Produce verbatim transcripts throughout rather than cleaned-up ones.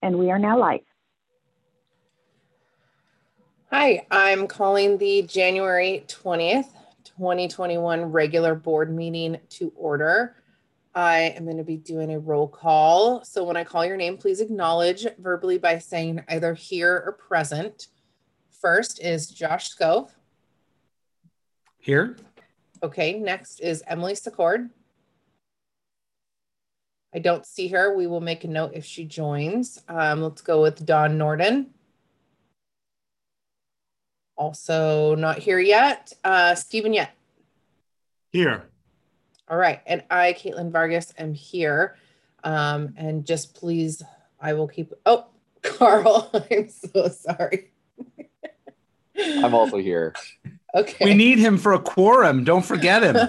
And we are now live. Hi, I'm calling the January twentieth, twenty twenty-one regular board meeting to order. I am going to be doing a roll call. So when I call your name, please acknowledge verbally by saying either here or present. First is Josh Scove. Here. Okay, next is Emily Secord. I don't see her. We will make a note if she joins. Um, let's go with Dawn Norden. Also not here yet. Uh, Stephen Yett. Here. All right. And I, Caitlin Vargas, am here. Um, and just please, I will keep, oh, Carl, I'm so sorry. I'm also here. Okay. We need him for a quorum. Don't forget him.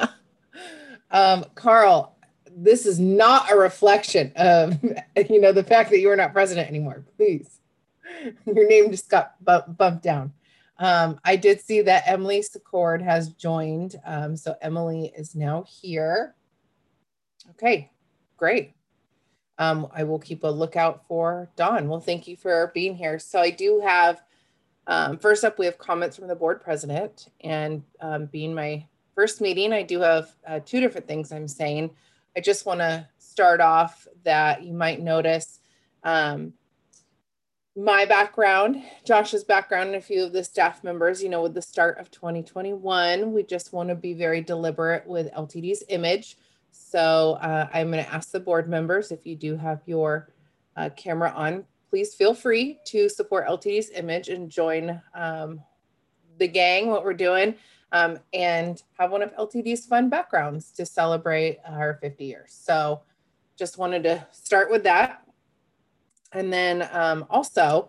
um, Carl, this is not a reflection of, you know, the fact that you are not president anymore. Please. Your name just got bump, bumped down. Um, I did see that Emily Secord has joined. Um, so Emily is now here. Okay, great. Um, I will keep a lookout for Dawn. Well, thank you for being here. So I do have, um, first up, we have comments from the board president, and um, being my first meeting, I do have uh, two different things I'm saying. I just want to start off that you might notice um, my background, Josh's background, and a few of the staff members, you know, with the start of twenty twenty-one, we just want to be very deliberate with L T D's image. So uh, I'm going to ask the board members, if you do have your uh, camera on, please feel free to support L T D's image and join um, the gang, what we're doing, um, and have one of L T D's fun backgrounds to celebrate our fifty years. So just wanted to start with that. And then um, also,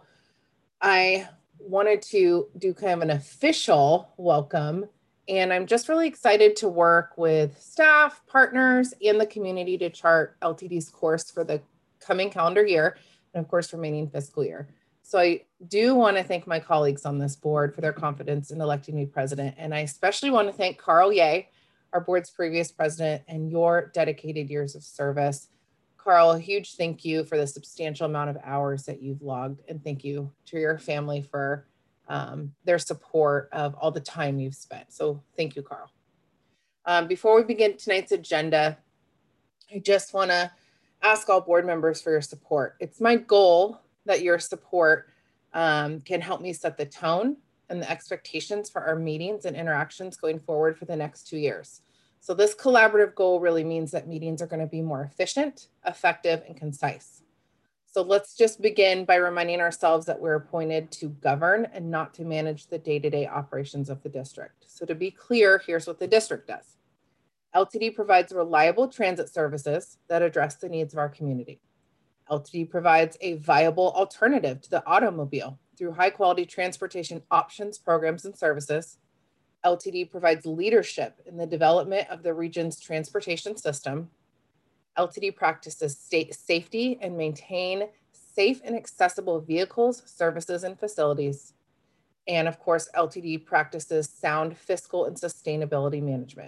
I wanted to do kind of an official welcome. And I'm just really excited to work with staff, partners, and the community to chart L T D's course for the coming calendar year, and of course, remaining fiscal year. So I do want to thank my colleagues on this board for their confidence in electing me president. And I especially want to thank Carl Yeh, our board's previous president, and your dedicated years of service. Carl, a huge thank you for the substantial amount of hours that you've logged, and thank you to your family for um, their support of all the time you've spent. So thank you, Carl. Um, before we begin tonight's agenda, I just want to ask all board members for your support. It's my goal that your support um, can help me set the tone and the expectations for our meetings and interactions going forward for the next two years. So this collaborative goal really means that meetings are going to be more efficient, effective, and concise. So let's just begin by reminding ourselves that we're appointed to govern and not to manage the day-to-day operations of the district. So to be clear, here's what the district does. L T D provides reliable transit services that address the needs of our community. L T D provides a viable alternative to the automobile through high-quality transportation options, programs, and services. L T D provides leadership in the development of the region's transportation system. L T D practices state safety and maintain safe and accessible vehicles, services, and facilities. And of course, L T D practices sound fiscal and sustainability management.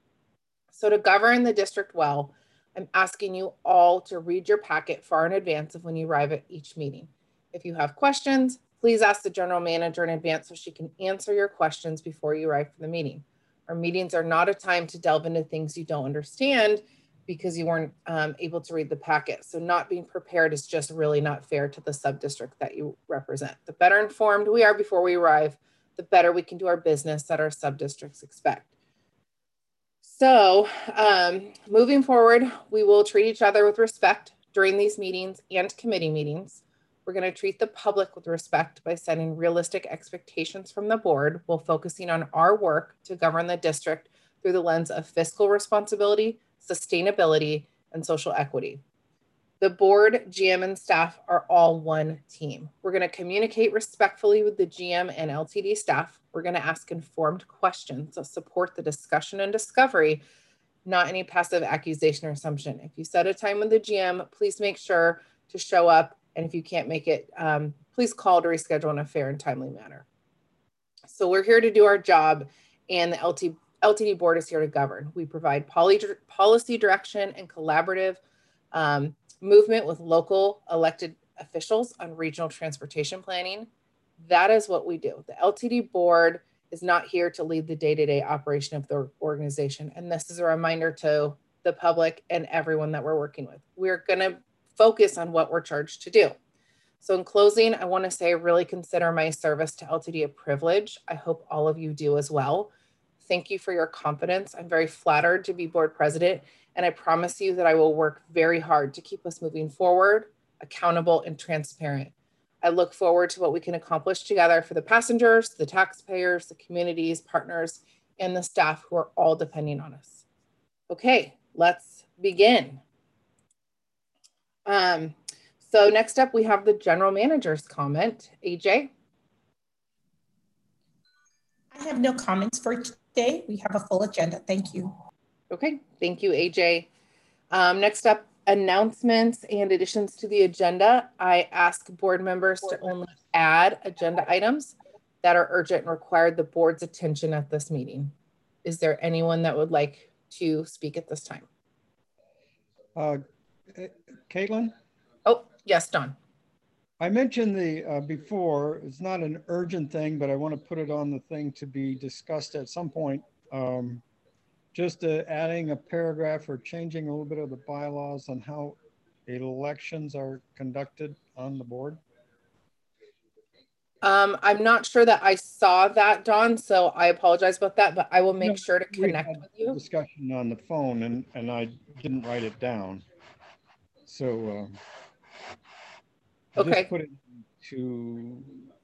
So to govern the district well, I'm asking you all to read your packet far in advance of when you arrive at each meeting. If you have questions, please ask the general manager in advance so she can answer your questions before you arrive for the meeting. Our meetings are not a time to delve into things you don't understand because you weren't um, able to read the packet. So not being prepared is just really not fair to the sub-district that you represent. The better informed we are before we arrive, the better we can do our business that our sub-districts expect. So um, moving forward, we will treat each other with respect during these meetings and committee meetings. We're going to treat the public with respect by setting realistic expectations from the board while focusing on our work to govern the district through the lens of fiscal responsibility, sustainability, and social equity. The board, G M, and staff are all one team. We're going to communicate respectfully with the G M and L T D staff. We're going to ask informed questions that support the discussion and discovery, not any passive accusation or assumption. If you set a time with the G M, please make sure to show up. And if you can't make it, um, please call to reschedule in a fair and timely manner. So we're here to do our job, and the L T D board is here to govern. We provide poly policy direction and collaborative um, movement with local elected officials on regional transportation planning. That is what we do. The L T D board is not here to lead the day-to-day operation of the organization. And this is a reminder to the public and everyone that we're working with. We're gonna focus on what we're charged to do. So in closing, I wanna say I really consider my service to L T D a privilege. I hope all of you do as well. Thank you for your confidence. I'm very flattered to be board president, and I promise you that I will work very hard to keep us moving forward, accountable and transparent. I look forward to what we can accomplish together for the passengers, the taxpayers, the communities, partners, and the staff who are all depending on us. Okay, let's begin. Um, so next up, we have the general manager's comment. A J? I have no comments for today. We have a full agenda. Thank you. Okay, thank you, A J. Um, next up, announcements and additions to the agenda. I ask board members to only add agenda items that are urgent and require the board's attention at this meeting. Is there anyone that would like to speak at this time? Uh, Caitlin? Oh, yes, Don. I mentioned the uh, before, it's not an urgent thing, but I want to put it on the thing to be discussed at some point. Um, just uh, adding a paragraph or changing a little bit of the bylaws on how elections are conducted on the board. Um, I'm not sure that I saw that, Don, so I apologize about that, but I will make No, sure to connect with you. Discussion on the phone, and, and I didn't write it down. So um, I okay. just put it to,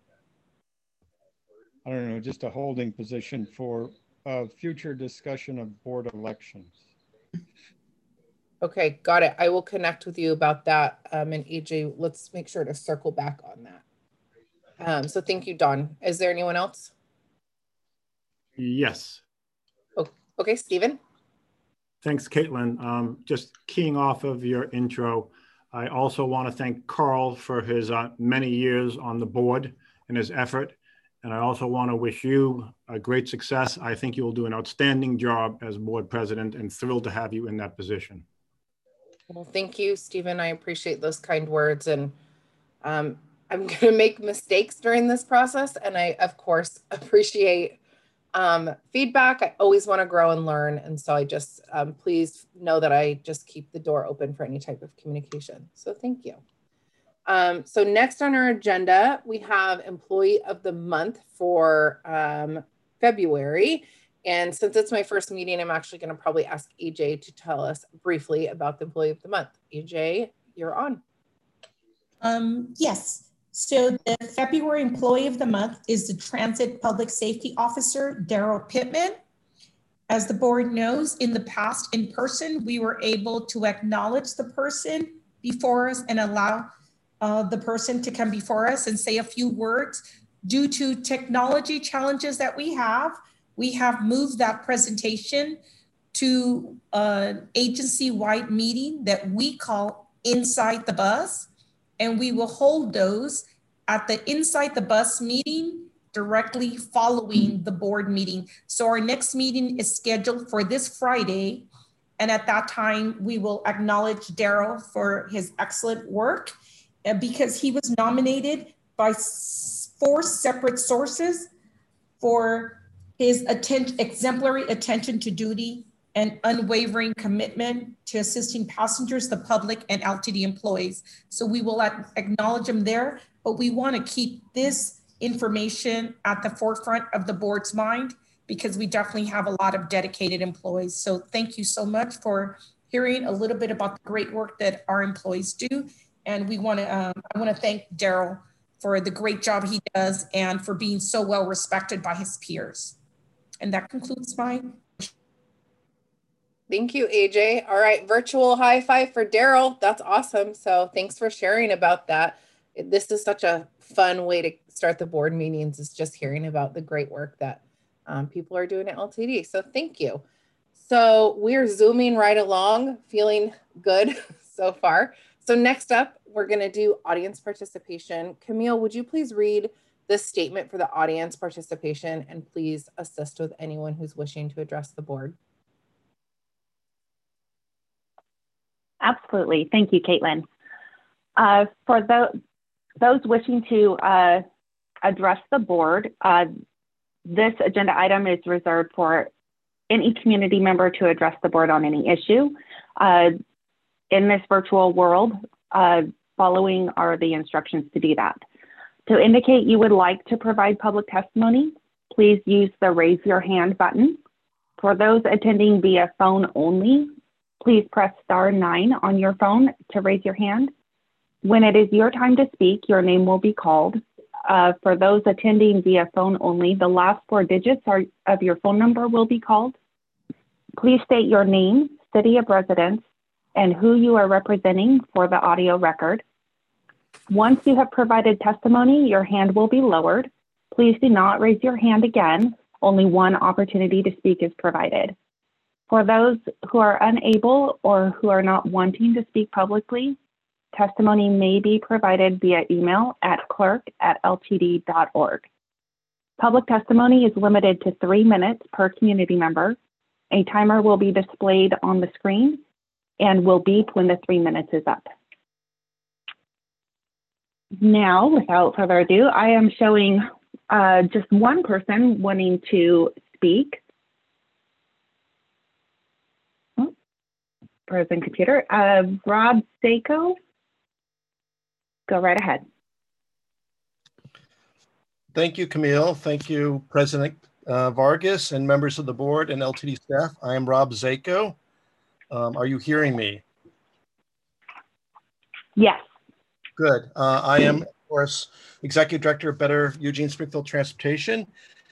I don't know, just a holding position for uh, future discussion of board elections. Okay, got it. I will connect with you about that. Um, and A J, let's make sure to circle back on that. Um, so thank you, Don. Is there anyone else? Yes. Oh, okay, Stephen. Thanks, Caitlin. Um, just keying off of your intro, I also want to thank Carl for his uh, many years on the board and his effort. And I also want to wish you a great success. I think you'll do an outstanding job as board president, and thrilled to have you in that position. Well, thank you, Stephen. I appreciate those kind words. And um, I'm going to make mistakes during this process. And I, of course, appreciate um, feedback. I always want to grow and learn. And so I just, um, please know that I just keep the door open for any type of communication. So thank you. Um, so next on our agenda, we have Employee of the Month for um, February. And since it's my first meeting, I'm actually going to probably ask A J to tell us briefly about the Employee of the Month. A J, you're on. Um, yes. So the February Employee of the Month is the Transit Public Safety Officer, Daryl Pittman. As the board knows, in the past, in person, we were able to acknowledge the person before us and allow uh, the person to come before us and say a few words. Due to technology challenges that we have, we have moved that presentation to an agency-wide meeting that we call Inside the Bus. And we will hold those at the Inside the Bus meeting directly following the board meeting. So our next meeting is scheduled for this Friday. And at that time, we will acknowledge Daryl for his excellent work, uh, because he was nominated by four separate sources for his atten- exemplary attention to duty and unwavering commitment to assisting passengers, the public, and L T D employees. So we will acknowledge him there, but we want to keep this information at the forefront of the board's mind, because we definitely have a lot of dedicated employees. So thank you so much for hearing a little bit about the great work that our employees do. And we want to, um, I want to thank Daryl for the great job he does and for being so well respected by his peers. And that concludes my. Thank you, A J. All right, virtual high five for Daryl. That's awesome. So thanks for sharing about that. This is such a fun way to start the board meetings, is just hearing about the great work that um, people are doing at L T D. So thank you. So we're zooming right along, feeling good so far. So next up, we're going to do audience participation. Camille, would you please read the statement for the audience participation, and please assist with anyone who's wishing to address the board? Absolutely. Thank you, Caitlin. Uh, for the those wishing to uh, address the board, uh, this agenda item is reserved for any community member to address the board on any issue. Uh, in this virtual world, uh, following are the instructions to do that. To indicate you would like to provide public testimony, please use the raise your hand button. For those attending via phone only, please press star nine on your phone to raise your hand. When it is your time to speak, your name will be called. Uh, for those attending via phone only, the last four digits are, of your phone number will be called. Please state your name, city of residence, and who you are representing for the audio record. Once you have provided testimony, your hand will be lowered. Please do not raise your hand again. Only one opportunity to speak is provided. For those who are unable or who are not wanting to speak publicly, testimony may be provided via email at clerk at l t d dot org. Public testimony is limited to three minutes per community member. A timer will be displayed on the screen and will beep when the three minutes is up. Now, without further ado, I am showing uh, just one person wanting to speak. Oh, frozen computer. Uh, Rob Zako, go right ahead. Thank you, Camille. Thank you, President uh, Vargas and members of the board and L T D staff. I am Rob Zako. Um, are you hearing me? Yes. Good. Uh, I am, of course, Executive Director of Better Eugene Springfield Transportation.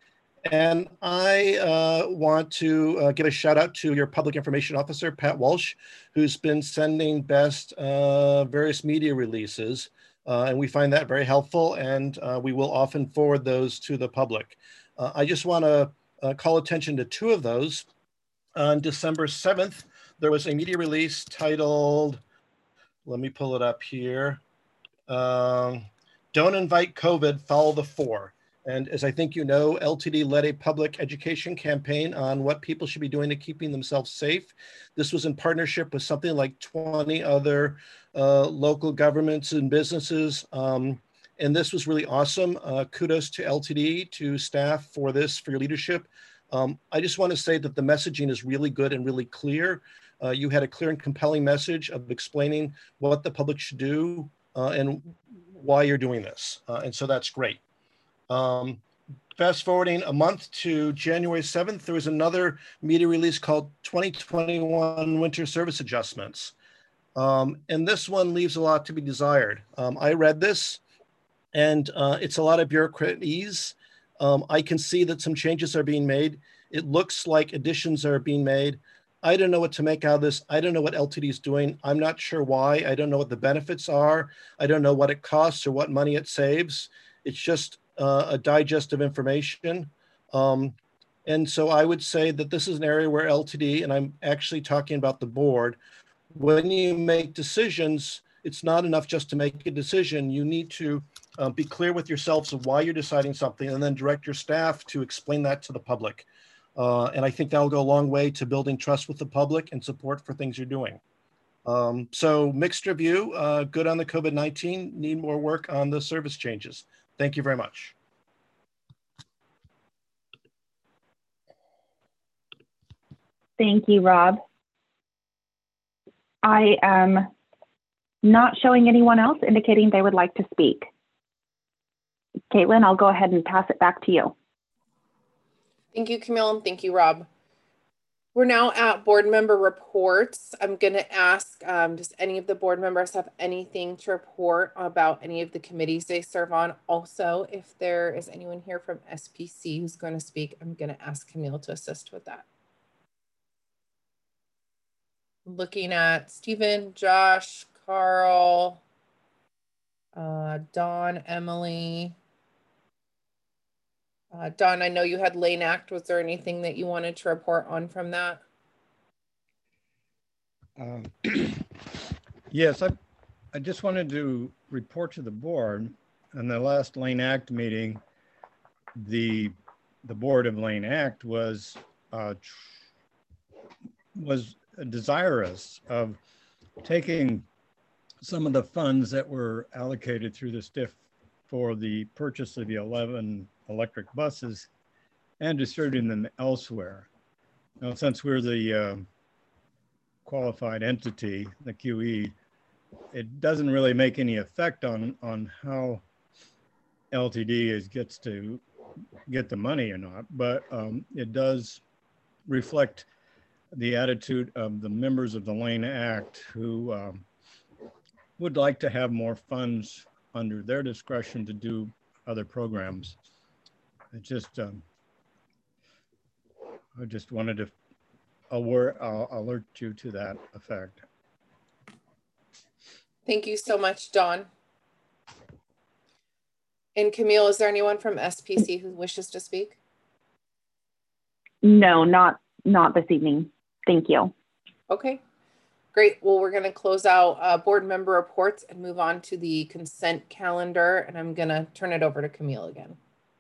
And I uh, want to uh, give a shout out to your Public Information Officer, Pat Walsh, who's been sending best uh, various media releases. Uh, and we find that very helpful, and uh, we will often forward those to the public. Uh, I just want to uh, call attention to two of those. On December seventh, there was a media release titled, let me pull it up here, um, Don't Invite COVID, Follow the Four. And as I think you know, L T D led a public education campaign on what people should be doing to keeping themselves safe. This was in partnership with something like twenty other uh, local governments and businesses. Um, and this was really awesome. Uh, kudos to L T D, to staff for this, for your leadership. Um, I just want to say that the messaging is really good and really clear. Uh, you had a clear and compelling message of explaining what the public should do uh, and why you're doing this. Uh, and so that's great. Um, fast forwarding a month to January seventh, there was another media release called twenty twenty-one Winter Service Adjustments. Um, and this one leaves a lot to be desired. Um, I read this, and uh, it's a lot of bureaucratese. Um, I can see that some changes are being made. It looks like additions are being made. I don't know what to make out of this. I don't know what L T D is doing. I'm not sure why. I don't know what the benefits are. I don't know what it costs or what money it saves. It's just uh, a digest of information. Um, and so I would say that this is an area where L T D, and I'm actually talking about the board, when you make decisions, it's not enough just to make a decision. You need to uh, be clear with yourselves of why you're deciding something, and then direct your staff to explain that to the public. Uh, and I think that'll go a long way to building trust with the public and support for things you're doing. Um, so mixed review, uh, good on the COVID nineteen, need more work on the service changes. Thank you very much. Thank you, Rob. I am not showing anyone else indicating they would like to speak. Caitlin, I'll go ahead and pass it back to you. Thank you, Camille, and thank you, Rob. We're now at board member reports. I'm going to ask, um, does any of the board members have anything to report about any of the committees they serve on? Also, if there is anyone here from S P C who's going to speak, I'm going to ask Camille to assist with that. Looking at Stephen, Josh, Carl, uh, Dawn, Emily. Uh, Dawn, I know you had Lane Act. Was there anything that you wanted to report on from that? Um, yes, I, I just wanted to report to the board. In the last Lane Act meeting, the the board of Lane Act was uh, was desirous of taking some of the funds that were allocated through the S T I F for the purchase of the eleven electric buses and distributing them elsewhere. Now, since we're the uh, qualified entity, the Q E, it doesn't really make any effect on, on how L T D is gets to get the money or not, but um, it does reflect the attitude of the members of the Lane Act who um, would like to have more funds under their discretion to do other programs. It just, um, I just wanted to alert, uh, alert you to that effect. Thank you so much, Dawn. And Camille, is there anyone from S P C who wishes to speak? No, not not this evening. Thank you. Okay, great. Well, we're going to close out uh, board member reports and move on to the consent calendar. And I'm going to turn it over to Camille again.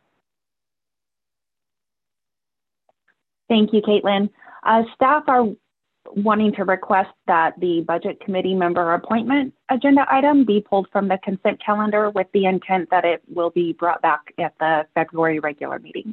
Thank you, Caitlin. Uh, staff are wanting to request that the budget committee member appointment agenda item be pulled from the consent calendar with the intent that it will be brought back at the February regular meeting.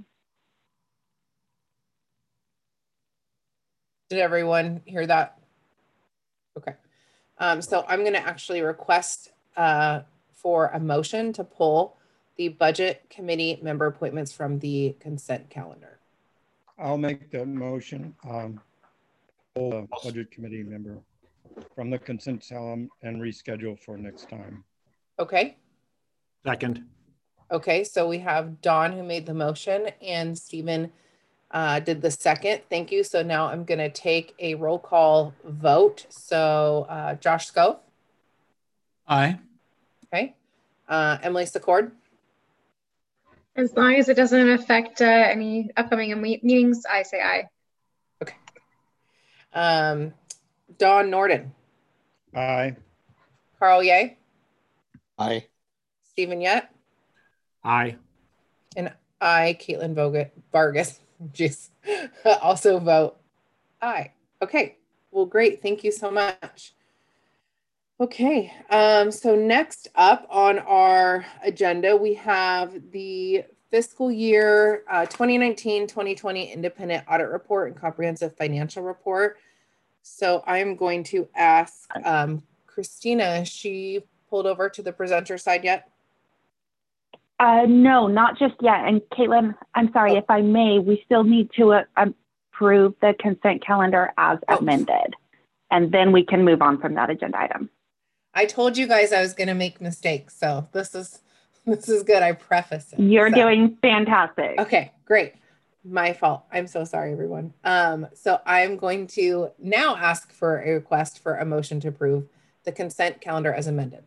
Did everyone hear that? Okay. Um, so I'm going to actually request uh, for a motion to pull the budget committee member appointments from the consent calendar. I'll make the motion. Um, pull the budget committee member from the consent calendar and reschedule for next time. Okay. Second. Okay, so we have Dawn who made the motion and Stephen uh, did the second. Thank you. So now I'm going to take a roll call vote. So uh, Josh Scove. Aye. Okay. Uh, Emily Secord. As long as it doesn't affect uh, any upcoming me meetings, I say aye. Okay. Um, Dawn Norden. Aye. Carl Ye. Aye. Stephen Yett. Aye. And I, Caitlin Vogt Vargas, jeez, also vote aye. Okay, well, great. Thank you so much. Okay, um, so next up on our agenda, we have the fiscal year uh, twenty nineteen twenty twenty independent audit report and comprehensive financial report. So I'm going to ask um, Christina, is she pulled over to the presenter side yet? Uh, no, not just yet. And Caitlin, I'm sorry, Oh. if I may, we still need to uh, approve the consent calendar as Oh. amended. And then we can move on from that agenda item. I told you guys I was going to make mistakes, so this is this is good. I preface it. You're so. doing fantastic. Okay, great. My fault. I'm so sorry, everyone. Um, so I'm going to now ask for a request for a motion to approve the consent calendar as amended.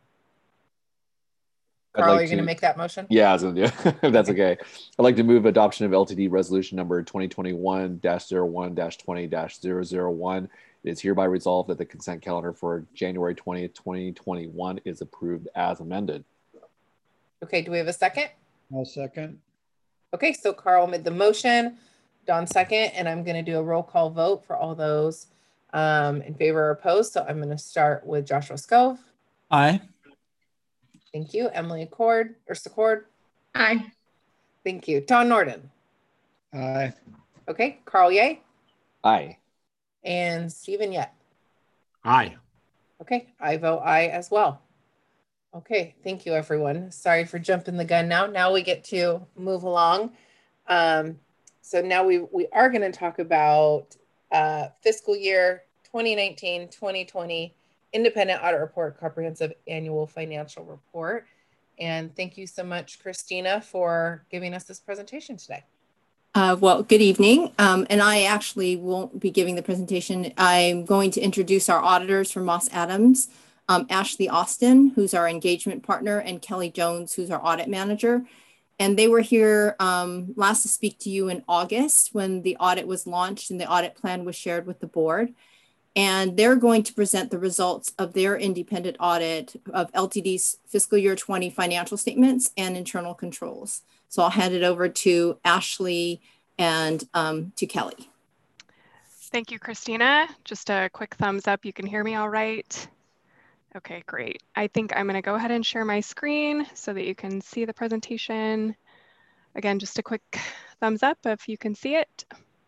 I'd Carl, like are you going to to- make that motion? Yeah, I was gonna do it, if that's okay. I'd like to move adoption of L T D resolution number twenty twenty-one dash zero one dash twenty dash zero zero one. It is hereby resolved that the consent calendar for January twentieth, twenty twenty-one is approved as amended. Okay, do we have a second? I'll second. Okay, so Carl made the motion, Dawn second, and I'm going to do a roll call vote for all those um, in favor or opposed. So I'm going to start with Joshua Scove. Aye. Thank you. Emily Accord or Secord. Aye. Thank you. Dawn Norden. Aye. Okay, Carl Ye Aye. and Stephen Yett. Aye. Okay, I vote aye as well. Okay, thank you, everyone. Sorry for jumping the gun now. Now we get to move along. Um, so now we, we are going to talk about uh, fiscal year twenty nineteen twenty twenty independent audit report, comprehensive annual financial report. And thank you so much, Christina, for giving us this presentation today. Uh, well, good evening. Um, and I actually won't be giving the presentation. I'm going to introduce our auditors from Moss Adams, um, Ashley Austin, who's our engagement partner, and Kelly Jones, who's our audit manager. And they were here um, last to speak to you in August when the audit was launched and the audit plan was shared with the board. And they're going to present the results of their independent audit of L T D's fiscal year twenty financial statements and internal controls. So I'll hand it over to Ashley and um, to Kelly. Thank you, Christina. Just a quick thumbs up. You can hear me all right. Okay, great. I think I'm going to go ahead and share my screen so that you can see the presentation. Again, just a quick thumbs up if you can see it.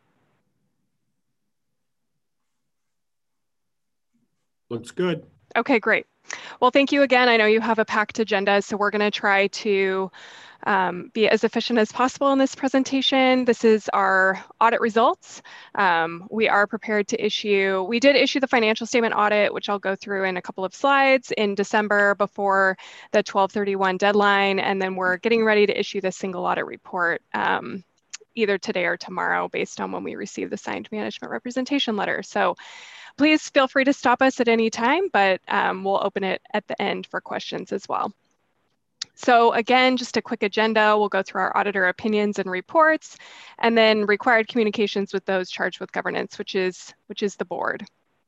Looks good. Okay, great. Well, thank you again. I know you have a packed agenda, so we're going to try to um, be as efficient as possible in this presentation. This is our audit results. Um, we are prepared to issue, we did issue the financial statement audit, which I'll go through in a couple of slides in December before the twelve thirty-one deadline, and then we're getting ready to issue the single audit report um, either today or tomorrow based on when we receive the signed management representation letter. So please feel free to stop us at any time, but um, we'll open it at the end for questions as well. So again, just a quick agenda. We'll go through our auditor opinions and reports, and then required communications with those charged with governance, which is, which is the board.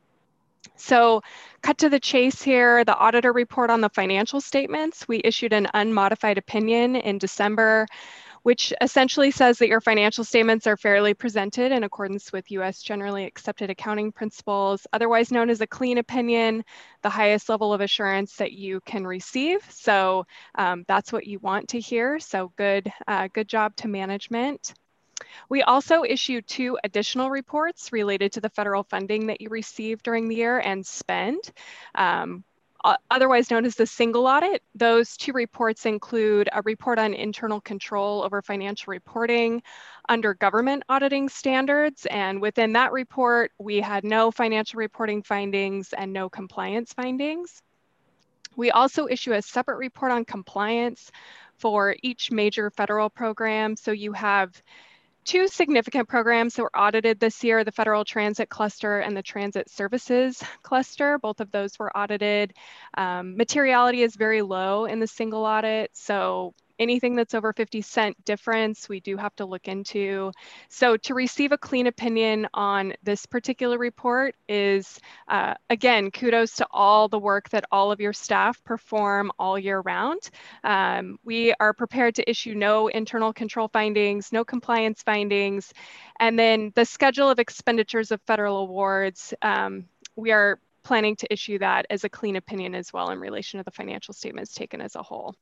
So cut to the chase here, the auditor report on the financial statements. We issued an unmodified opinion in December, which essentially says that your financial statements are fairly presented in accordance with U S generally accepted accounting principles, otherwise known as a clean opinion, the highest level of assurance that you can receive. So um, that's what you want to hear. So good, uh, good job to management. We also issued two additional reports related to the federal funding that you received during the year and spend. Um, otherwise known as the single audit. Those two reports include a report on internal control over financial reporting under government auditing standards. And within that report, we had no financial reporting findings and no compliance findings. We also issue a separate report on compliance for each major federal program. So you have two significant programs that were audited this year, the Federal Transit Cluster and the Transit Services Cluster. Both of those were audited. Um, materiality is very low in the single audit, so anything that's over fifty cent difference, we do have to look into. So to receive a clean opinion on this particular report is, uh, again, kudos to all the work that all of your staff perform all year round. Um, we are prepared to issue no internal control findings, no compliance findings, and then the schedule of expenditures of federal awards, um, we are planning to issue that as a clean opinion as well in relation to the financial statements taken as a whole.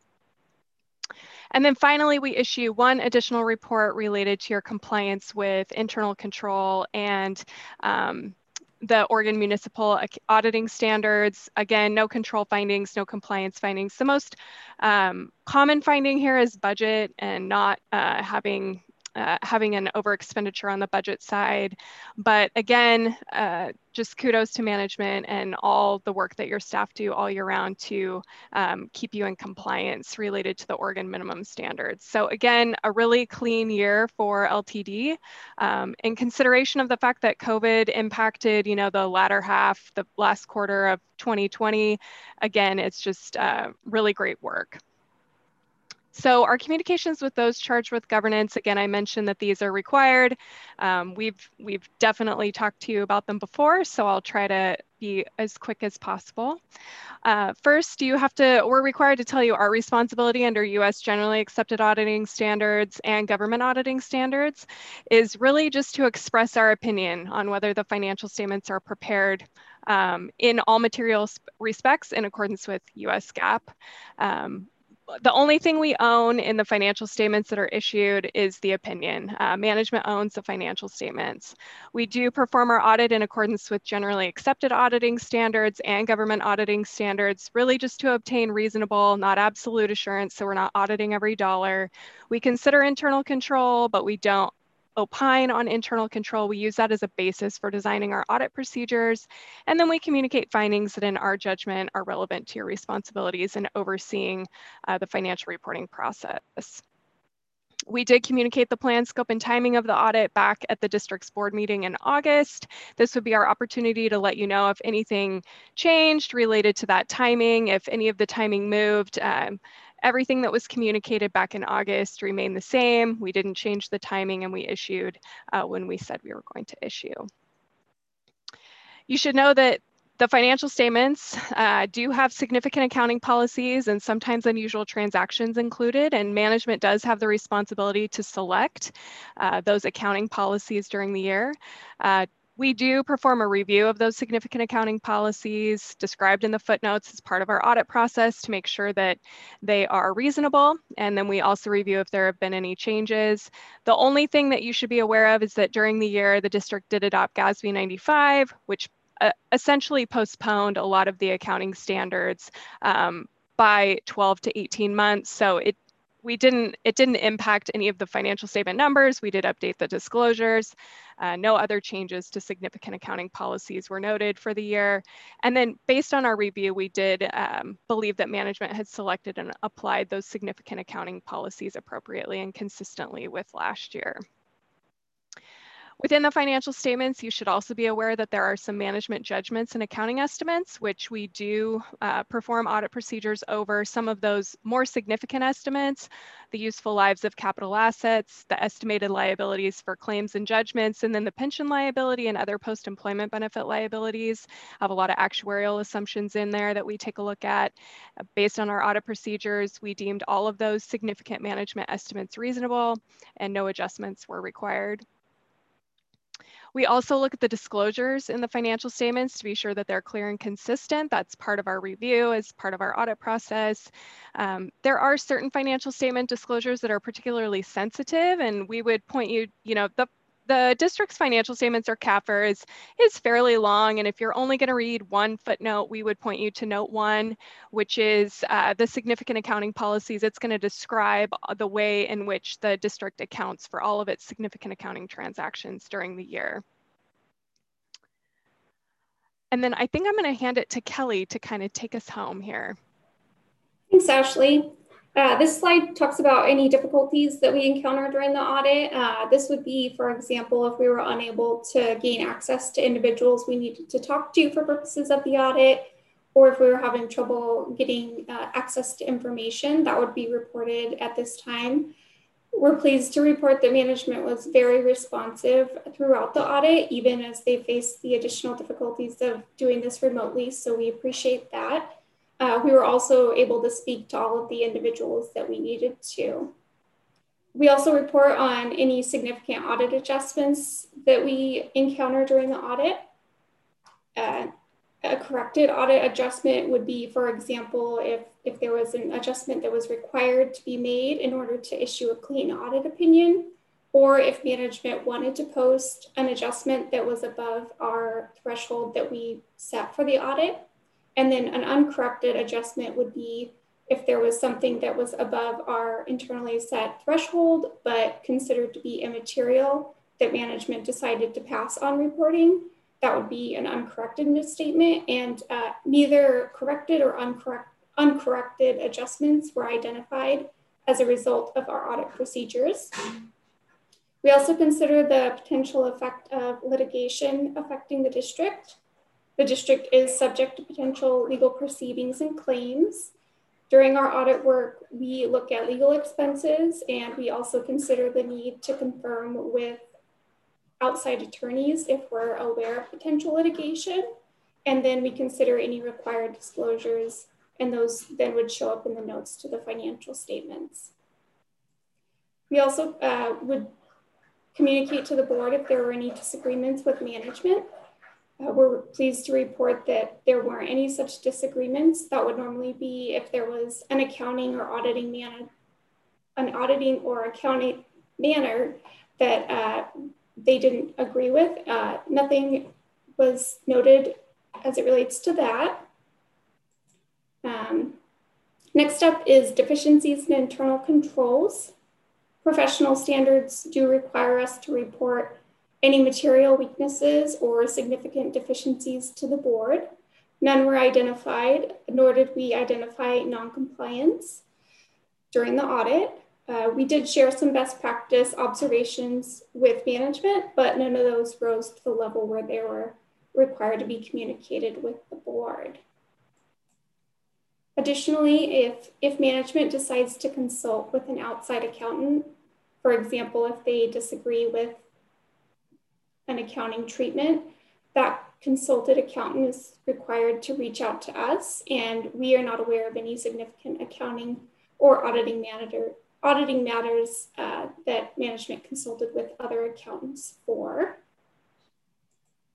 And then finally, we issue one additional report related to your compliance with internal control and um, the Oregon Municipal Auditing Standards. Again, no control findings, no compliance findings. The most um, common finding here is budget and not uh, having Uh, having an over expenditure on the budget side. But again, uh, just kudos to management and all the work that your staff do all year round to um, keep you in compliance related to the Oregon minimum standards. So again, a really clean year for L T D. Um, in consideration of the fact that COVID impacted, you know, the latter half, the last quarter of twenty twenty, again, it's just uh, really great work. So our communications with those charged with governance, again, I mentioned that these are required. Um, we've, we've definitely talked to you about them before, so I'll try to be as quick as possible. Uh, first, you have to, we're required to tell you our responsibility under U S generally accepted auditing standards and government auditing standards is really just to express our opinion on whether the financial statements are prepared um, in all material respects in accordance with U S GAAP. Um, The only thing we own in the financial statements that are issued is the opinion. Uh, management owns the financial statements. We do perform our audit in accordance with generally accepted auditing standards and government auditing standards, really just to obtain reasonable, not absolute assurance, so we're not auditing every dollar. We consider internal control, but we don't opine on internal control. We use that as a basis for designing our audit procedures. And then we communicate findings that in our judgment are relevant to your responsibilities in overseeing uh, the financial reporting process. We did communicate the plan, scope, and timing of the audit back at the district's board meeting in August. This would be our opportunity to let you know if anything changed related to that timing, if any of the timing moved. Um, Everything that was communicated back in August remained the same. We didn't change the timing, and we issued uh, when we said we were going to issue. You should know that the financial statements uh, do have significant accounting policies and sometimes unusual transactions included, and management does have the responsibility to select uh, those accounting policies during the year. Uh, We do perform a review of those significant accounting policies described in the footnotes as part of our audit process to make sure that they are reasonable. And then we also review if there have been any changes. The only thing that you should be aware of is that during the year, the district did adopt G A S B ninety-five, which uh, essentially postponed a lot of the accounting standards um, by twelve to eighteen months. So it We didn't, it didn't impact any of the financial statement numbers. We did update the disclosures. Uh, no other changes to significant accounting policies were noted for the year. And then based on our review, we did um, believe that management had selected and applied those significant accounting policies appropriately and consistently with last year. Within the financial statements, you should also be aware that there are some management judgments and accounting estimates, which we do uh, perform audit procedures over. Some of those more significant estimates, the useful lives of capital assets, the estimated liabilities for claims and judgments, and then the pension liability and other post-employment benefit liabilities have a lot of actuarial assumptions in there that we take a look at. Based on our audit procedures, we deemed all of those significant management estimates reasonable and no adjustments were required. We also look at the disclosures in the financial statements to be sure that they're clear and consistent. That's part of our review as part of our audit process. Um, there are certain financial statement disclosures that are particularly sensitive, and we would point you, you know, the The district's financial statements, or C A F R, is, is fairly long, and if you're only going to read one footnote, we would point you to note one, which is uh, the significant accounting policies. It's going to describe the way in which the district accounts for all of its significant accounting transactions during the year. And then I think I'm going to hand it to Kelly to kind of take us home here. Thanks, Ashley. Uh, this slide talks about any difficulties that we encounter during the audit. Uh, this would be, for example, if we were unable to gain access to individuals we needed to talk to for purposes of the audit, or if we were having trouble getting uh, access to information, that would be reported at this time. We're pleased to report that management was very responsive throughout the audit, even as they faced the additional difficulties of doing this remotely, so we appreciate that. Uh, we were also able to speak to all of the individuals that we needed to. We also report on any significant audit adjustments that we encounter during the audit. Uh, a corrected audit adjustment would be, for example, if, if there was an adjustment that was required to be made in order to issue a clean audit opinion, or if management wanted to post an adjustment that was above our threshold that we set for the audit. And then an uncorrected adjustment would be if there was something that was above our internally set threshold, but considered to be immaterial that management decided to pass on reporting. That would be an uncorrected misstatement, and uh, neither corrected or uncorrect, uncorrected adjustments were identified as a result of our audit procedures. We also consider the potential effect of litigation affecting the district. The district is subject to potential legal proceedings and claims. During our audit work, we look at legal expenses, and we also consider the need to confirm with outside attorneys if we're aware of potential litigation. And then we consider any required disclosures, and those then would show up in the notes to the financial statements. We also uh, would communicate to the board if there were any disagreements with management. Uh, we're pleased to report that there weren't any such disagreements. That would normally be if there was an accounting or auditing manner, an auditing or accounting manner that uh, they didn't agree with. Uh, nothing was noted as it relates to that. Um, next up is deficiencies in internal controls. Professional standards do require us to report any material weaknesses or significant deficiencies to the board. None were identified, nor did we identify non-compliance during the audit. Uh, we did share some best practice observations with management, but none of those rose to the level where they were required to be communicated with the board. Additionally, if, if management decides to consult with an outside accountant, for example, if they disagree with an accounting treatment, that consulted accountant is required to reach out to us, and we are not aware of any significant accounting or auditing matter, auditing matters uh, that management consulted with other accountants for.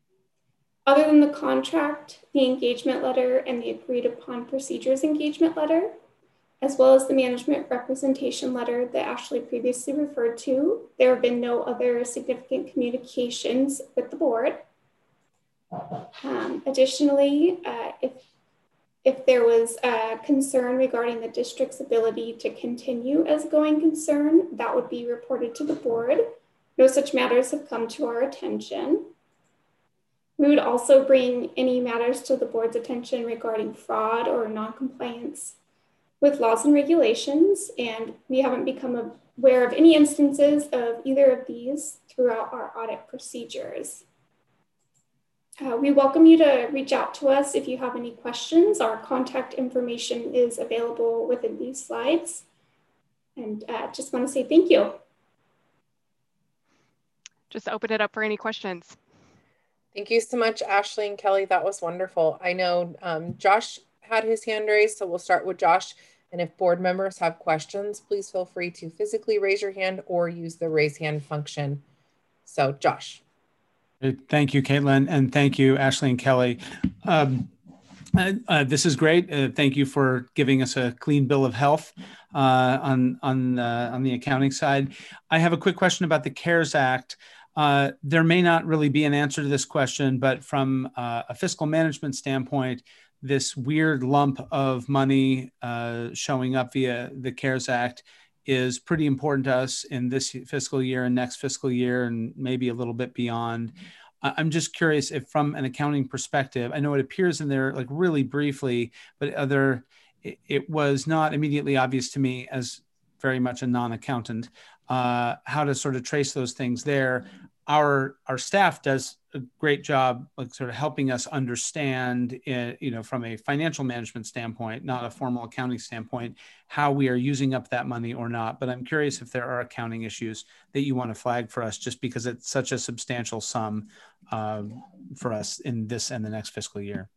Other than the contract, the engagement letter, and the agreed upon procedures engagement letter, as well as the management representation letter that Ashley previously referred to, there have been no other significant communications with the board. Um, additionally, uh, if, if there was a concern regarding the district's ability to continue as a going concern, that would be reported to the board. No such matters have come to our attention. We would also bring any matters to the board's attention regarding fraud or non-compliance with laws and regulations, and we haven't become aware of any instances of either of these throughout our audit procedures. Uh, we welcome you to reach out to us if you have any questions. Our contact information is available within these slides. And uh, just want to say thank you. Just open it up for any questions. Thank you so much, Ashley and Kelly. That was wonderful. I know um, Josh had his hand raised, so we'll start with Josh. And if board members have questions, please feel free to physically raise your hand or use the raise hand function. So Josh. Thank you, Caitlin, and thank you, Ashley and Kelly. Um, uh, uh, this is great. Uh, thank you for giving us a clean bill of health uh, on on uh, on the accounting side. I have a quick question about the CARES Act. Uh, there may not really be an answer to this question, but from uh, a fiscal management standpoint, this weird lump of money uh, showing up via the CARES Act is pretty important to us in this fiscal year and next fiscal year, and maybe a little bit beyond. I'm just curious if from an accounting perspective, I know it appears in there like really briefly, but other, it, it was not immediately obvious to me as very much a non-accountant, uh, how to sort of trace those things there. Our, our staff does a great job, like sort of helping us understand, it, you know, from a financial management standpoint, not a formal accounting standpoint, how we are using up that money or not. But I'm curious if there are accounting issues that you want to flag for us, just because it's such a substantial sum uh, for us in this and the next fiscal year.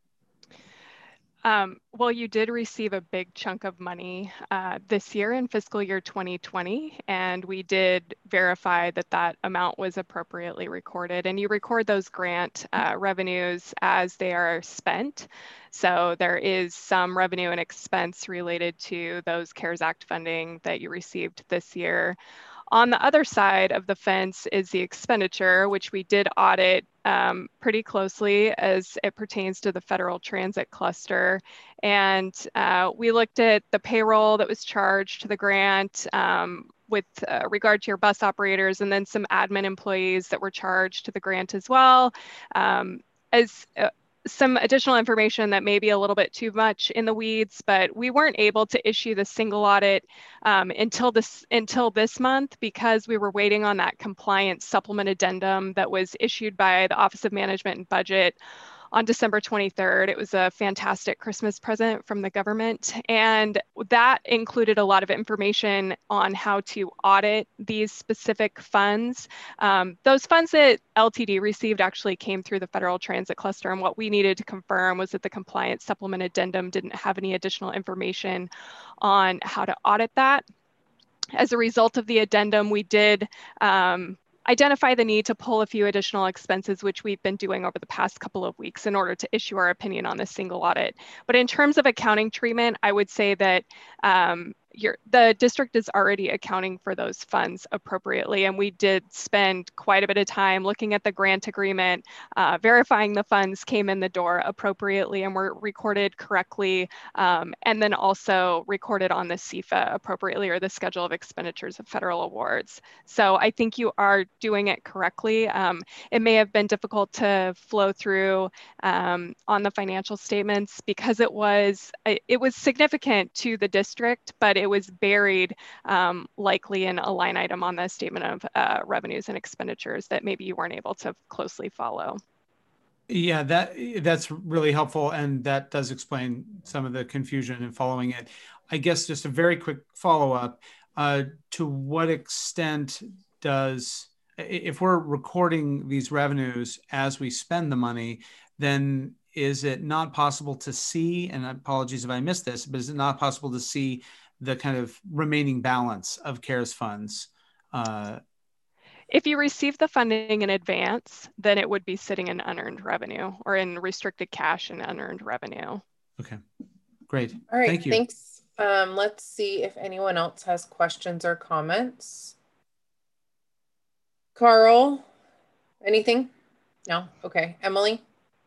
Um, well, you did receive a big chunk of money uh, this year in fiscal year twenty twenty, and we did verify that that amount was appropriately recorded. And you record those grant uh, revenues as they are spent. So there is some revenue and expense related to those CARES Act funding that you received this year. On the other side of the fence is the expenditure, which we did audit um, pretty closely as it pertains to the federal transit cluster. And uh, we looked at the payroll that was charged to the grant um, with uh, regard to your bus operators, and then some admin employees that were charged to the grant as well. Um, as uh, some additional information that may be a little bit too much in the weeds, but we weren't able to issue the single audit um, until this until this month because we were waiting on that compliance supplement addendum that was issued by the Office of Management and Budget on December twenty-third. It was a fantastic Christmas present from the government. And that included a lot of information on how to audit these specific funds. Um, those funds that L T D received actually came through the federal transit cluster. And what we needed to confirm was that the compliance supplement addendum didn't have any additional information on how to audit that. As a result of the addendum, we did um, identify the need to pull a few additional expenses, which we've been doing over the past couple of weeks in order to issue our opinion on this single audit. But in terms of accounting treatment, I would say that um, your, the district is already accounting for those funds appropriately. And we did spend quite a bit of time looking at the grant agreement, uh, verifying the funds came in the door appropriately and were recorded correctly, um, and then also recorded on the C F A appropriately, or the schedule of expenditures of federal awards. So I think you are doing it correctly. Um, it may have been difficult to flow through um, on the financial statements because it was, it was significant to the district, but it was buried um, likely in a line item on the statement of uh, revenues and expenditures that maybe you weren't able to closely follow. Yeah, that that's really helpful, and that does explain some of the confusion in following it. I guess just a very quick follow-up. Uh, to what extent does, if we're recording these revenues as we spend the money, then is it not possible to see, and apologies if I missed this, but is it not possible to see the kind of remaining balance of CARES funds? Uh, If you receive the funding in advance, then it would be sitting in unearned revenue or in restricted cash and unearned revenue. Okay, great. All right, Thank you. Thanks. Um, let's see if anyone else has questions or comments. Carl, anything? No? Okay. Emily?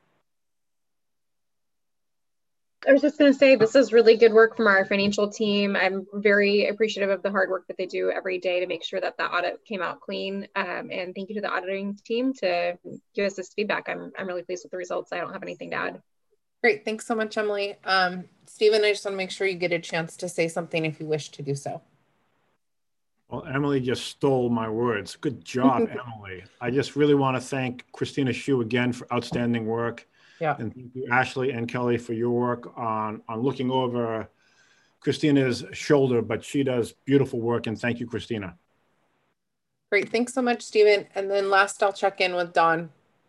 I was just going to say, this is really good work from our financial team. I'm very appreciative of the hard work that they do every day to make sure that the audit came out clean. Um, and thank you to the auditing team to give us this feedback. I'm, I'm really pleased with the results. I don't have anything to add. Great. Thanks so much, Emily. Um, Stephen, I just want to make sure you get a chance to say something if you wish to do so. Well, Emily just stole my words. Good job, Emily. I just really want to thank Christina Hsu again for outstanding work. Yeah. And thank you, Ashley and Kelly, for your work on, on looking over Christina's shoulder, but she does beautiful work, and thank you, Christina. Great. Thanks so much, Stephen. And then last, I'll check in with Don.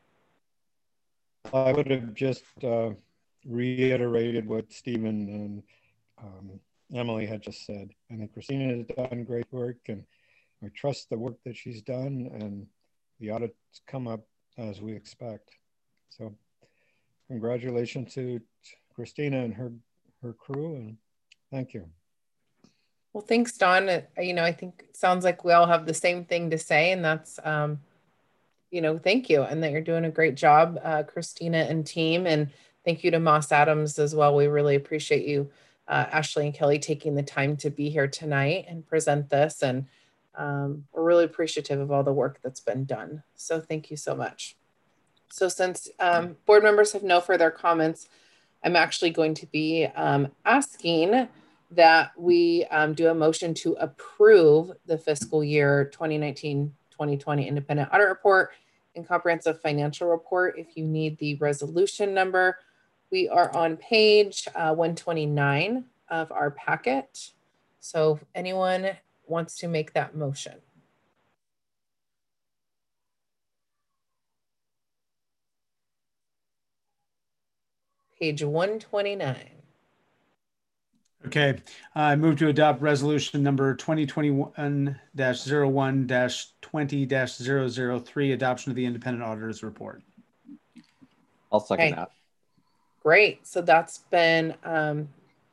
I would have just uh, reiterated what Stephen and um, Emily had just said. I think Christina has done great work, and I trust the work that she's done, and the audits come up as we expect. So congratulations to Christina and her, her crew, and thank you. Well, thanks, Don. Uh, you know, I think it sounds like we all have the same thing to say, and that's, um, you know, thank you, and that you're doing a great job, uh, Christina and team, and thank you to Moss Adams as well. We really appreciate you, uh, Ashley and Kelly, taking the time to be here tonight and present this, and um, we're really appreciative of all the work that's been done. So thank you so much. So since um, board members have no further comments, I'm actually going to be um, asking that we um, do a motion to approve the fiscal year twenty nineteen twenty twenty independent audit report and comprehensive financial report. If you need the resolution number, we are on page uh, one twenty-nine of our packet. So if anyone wants to make that motion. Page one twenty-nine. Okay, I move to adopt resolution number twenty twenty-one dash zero one dash twenty dash zero zero three, adoption of the independent auditor's report. I'll second Okay. that. Great. So that's been, um,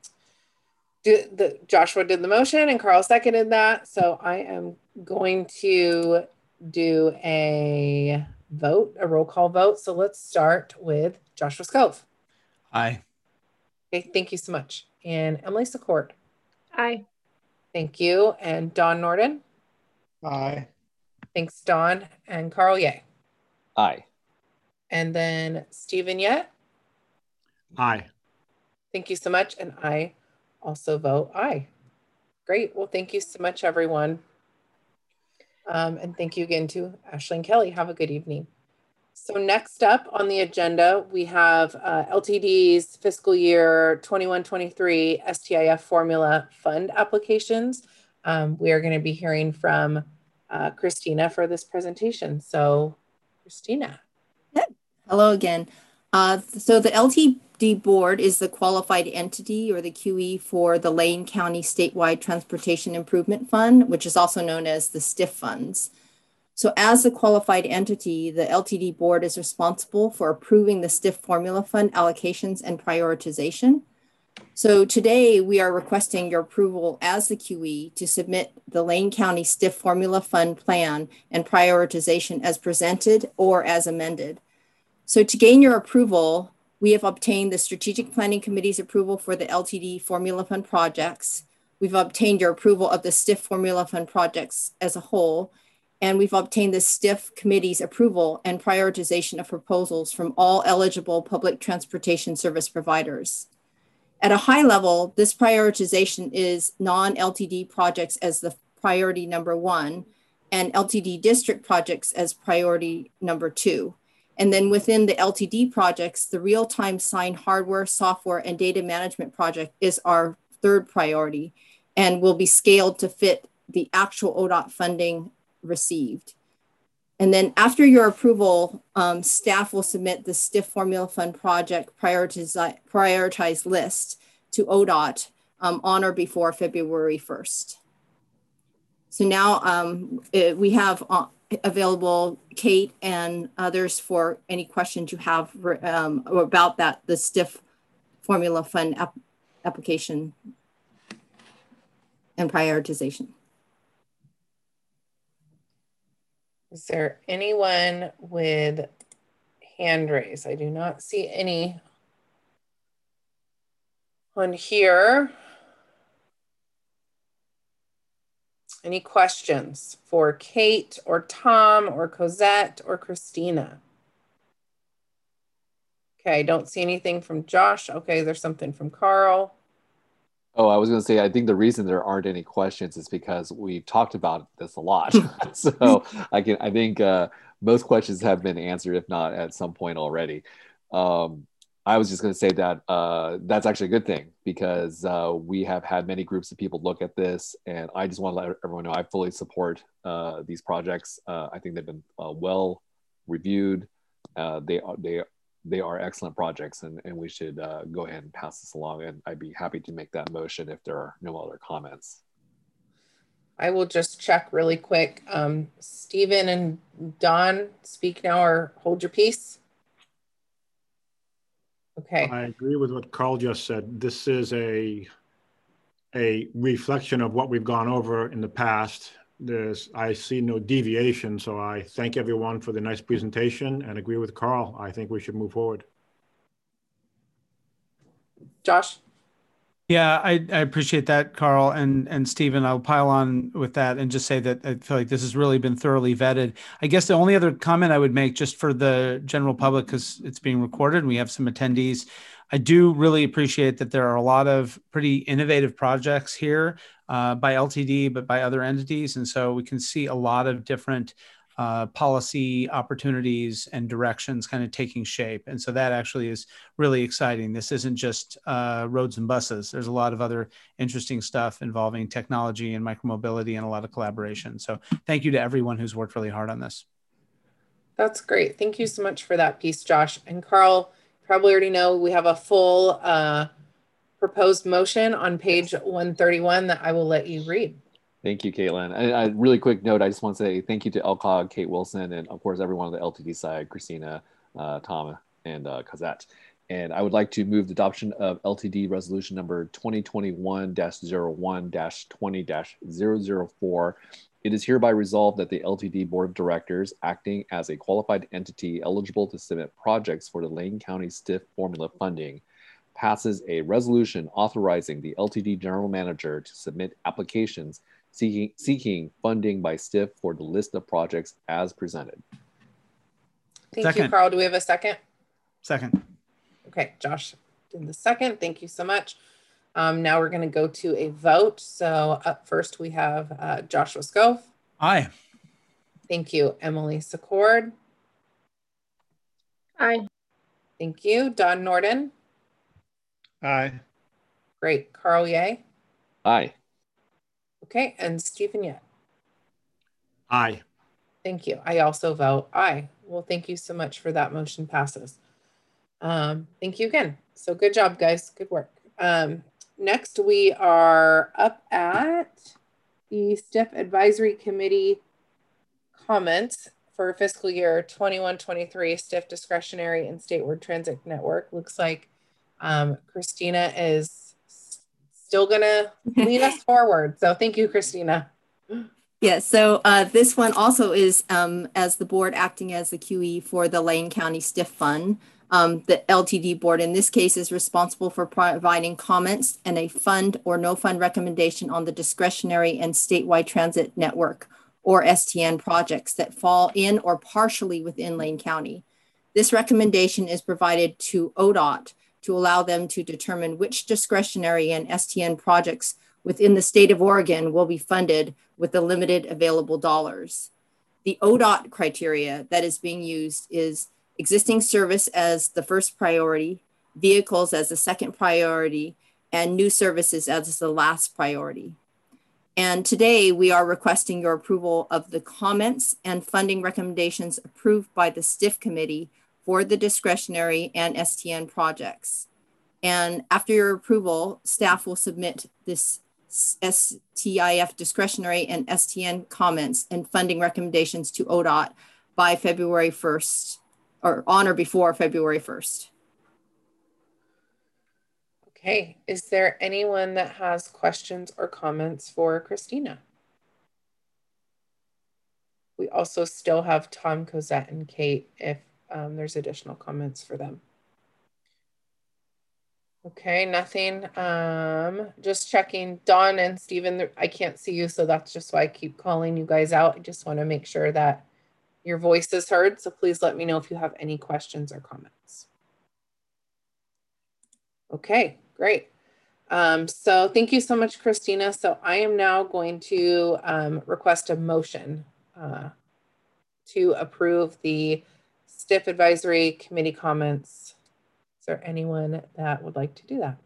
do, the, Joshua did the motion and Carl seconded that. So I am going to do a vote, a roll call vote. So let's start with Joshua Scove. Aye. Okay, thank you so much. And Emily Secord. Aye. Thank you. And Don Norden. Aye. Thanks, Don. And Carl Ye. Aye. And then Stephen Yet. Aye. Thank you so much. And I also vote aye. Great. Well, thank you so much, everyone. Um, and thank you again to Ashley and Kelly. Have a good evening. So next up on the agenda, we have uh, L T D's fiscal year twenty-one twenty-three S T I F formula fund applications. Um, we are going to be hearing from uh, Christina for this presentation. So Christina. Hello again. Uh, so the L T D board is the qualified entity, or the Q E, for the Lane County Statewide Transportation Improvement Fund, which is also known as the STIF funds. So as a qualified entity, the L T D board is responsible for approving the STIF formula fund allocations and prioritization. So today we are requesting your approval as the Q E to submit the Lane County STIF formula fund plan and prioritization as presented or as amended. So to gain your approval, we have obtained the Strategic Planning Committee's approval for the L T D formula fund projects. We've obtained your approval of the STIF formula fund projects as a whole. And we've obtained the STIF committee's approval and prioritization of proposals from all eligible public transportation service providers. At a high level, this prioritization is non-L T D projects as the priority number one, and L T D district projects as priority number two. And then within the L T D projects, the real-time sign hardware, software, and data management project is our third priority and will be scaled to fit the actual O D O T funding received. And then after your approval, um, staff will submit the STIF formula fund project prioritize, prioritized list to O D O T um, on or before February first. So now um, it, we have uh, available, Kate and others, for any questions you have um, about that, the STIF formula fund ap application and prioritization. Is there anyone with hand raised? I do not see any on here. Any questions for Kate or Tom or Cosette or Christina? Okay, I don't see anything from Josh. Okay, there's something from Carl. Oh, I was going to say, I think the reason there aren't any questions is because we've talked about this a lot. So I can, I think uh, most questions have been answered, if not at some point already. Um, I was just going to say that uh, that's actually a good thing, because uh, we have had many groups of people look at this, and I just want to let everyone know I fully support uh, these projects. Uh, I think they've been uh, well reviewed. Uh, they are they they are excellent projects, and, and we should uh, go ahead and pass this along. And I'd be happy to make that motion if there are no other comments. I will just check really quick. Um, Stephen and Don, speak now or hold your peace. Okay. I agree with what Carl just said. This is a a reflection of what we've gone over in the past. There's, I see no deviation, so I thank everyone for the nice presentation and agree with Carl. I think we should move forward. Josh? Yeah, I, I appreciate that, Carl, and and Stephen. I'll pile on with that and just say that I feel like this has really been thoroughly vetted. I guess the only other comment I would make, just for the general public, because it's being recorded and we have some attendees, I do really appreciate that there are a lot of pretty innovative projects here uh, by L T D, but by other entities, and so we can see a lot of different Uh, policy opportunities and directions kind of taking shape. And so that actually is really exciting. This isn't just uh, roads and buses. There's a lot of other interesting stuff involving technology and micromobility and a lot of collaboration. So thank you to everyone who's worked really hard on this. That's great. Thank you so much for that piece, Josh. And Carl, probably already know we have a full uh, proposed motion on page one thirty-one that I will let you read. Thank you, Caitlin. And a really quick note, I just want to say thank you to L C O G, Kate Wilson, and of course, everyone on the L T D side, Christina, uh, Tom, and uh, Cosette. And I would like to move the adoption of L T D resolution number twenty twenty-one dash zero one dash twenty dash zero zero four. It is hereby resolved that the L T D Board of Directors, acting as a qualified entity eligible to submit projects for the Lane County STIF formula funding, passes a resolution authorizing the L T D General Manager to submit applications Seeking, seeking funding by STIF for the list of projects as presented. Thank Second. you, Carl. Do we have a second? Second. Okay, Josh did the second. Thank you so much. Um, now we're going to go to a vote. So up first we have uh, Joshua Scove. Aye. Thank you, Emily Secord. Aye. Thank you, Don Norden. Aye. Great, Carl Ye. Aye. Okay, and Stephen Yet. Aye. Thank you. I also vote aye. Well, thank you so much for that. Motion passes. Um, thank you again. So good job, guys. Good work. Um, next, we are up at the STIF Advisory Committee comments for fiscal year twenty-one twenty-three STIF Discretionary and Statewide Transit Network. Looks like um, Christina is still gonna lead us forward. So thank you, Christina. Yeah, so uh, this one also is um, as the board acting as the Q E for the Lane County STIF Fund. Um, the L T D board in this case is responsible for providing comments and a fund or no fund recommendation on the discretionary and statewide transit network, or S T N, projects that fall in or partially within Lane County. This recommendation is provided to O D O T to allow them to determine which discretionary and S T N projects within the state of Oregon will be funded with the limited available dollars. The O D O T criteria that is being used is existing service as the first priority, vehicles as the second priority, and new services as the last priority. And today we are requesting your approval of the comments and funding recommendations approved by the STIF committee for the discretionary and S T N projects. And after your approval, staff will submit this S T I F discretionary and S T N comments and funding recommendations to O D O T by February first, or on or before February first. Okay, is there anyone that has questions or comments for Christina? We also still have Tom, Cosette, and Kate if um, there's additional comments for them. Okay, nothing. Um, just checking. Dawn and Stephen, I can't see you, so that's just why I keep calling you guys out. I just want to make sure that your voice is heard, so please let me know if you have any questions or comments. Okay, great. Um, so thank you so much, Christina. So I am now going to um, request a motion uh, to approve the S T I F Advisory Committee comments. Is there anyone that would like to do that?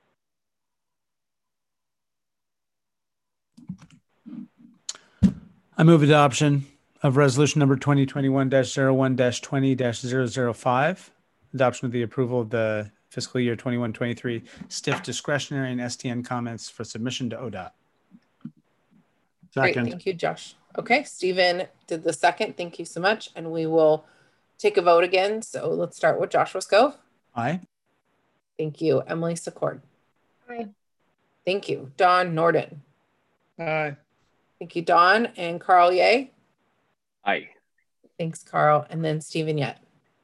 I move adoption of resolution number twenty twenty-one dash zero one dash twenty dash zero zero five, adoption of the approval of the fiscal year twenty-one twenty-three S T I F discretionary and S T N comments for submission to O D O T. Great, thank you, Josh. Okay, Stephen did the second. Thank you so much. And we will take a vote again. So let's start with Joshua Scove. Aye. Thank you. Emily Secord. Aye. Thank you. Don Norden. Aye. Thank you, Don. And Carl Ye. Aye. Thanks, Carl. And then Stephen Yet.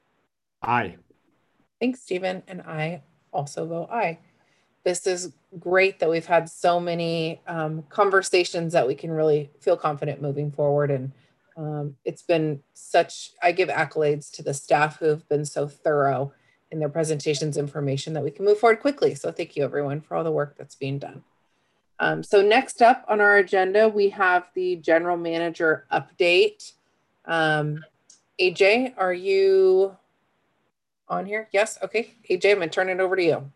Aye. Thanks, Stephen. And I also vote aye. This is great that we've had so many um, conversations that we can really feel confident moving forward. And um, it's been such, I give accolades to the staff who have been so thorough in their presentations information that we can move forward quickly. So thank you everyone for all the work that's being done. Um, so next up on our agenda, we have the general manager update. Um, A J, are you on here? Yes, okay. A J, I'm gonna turn it over to you.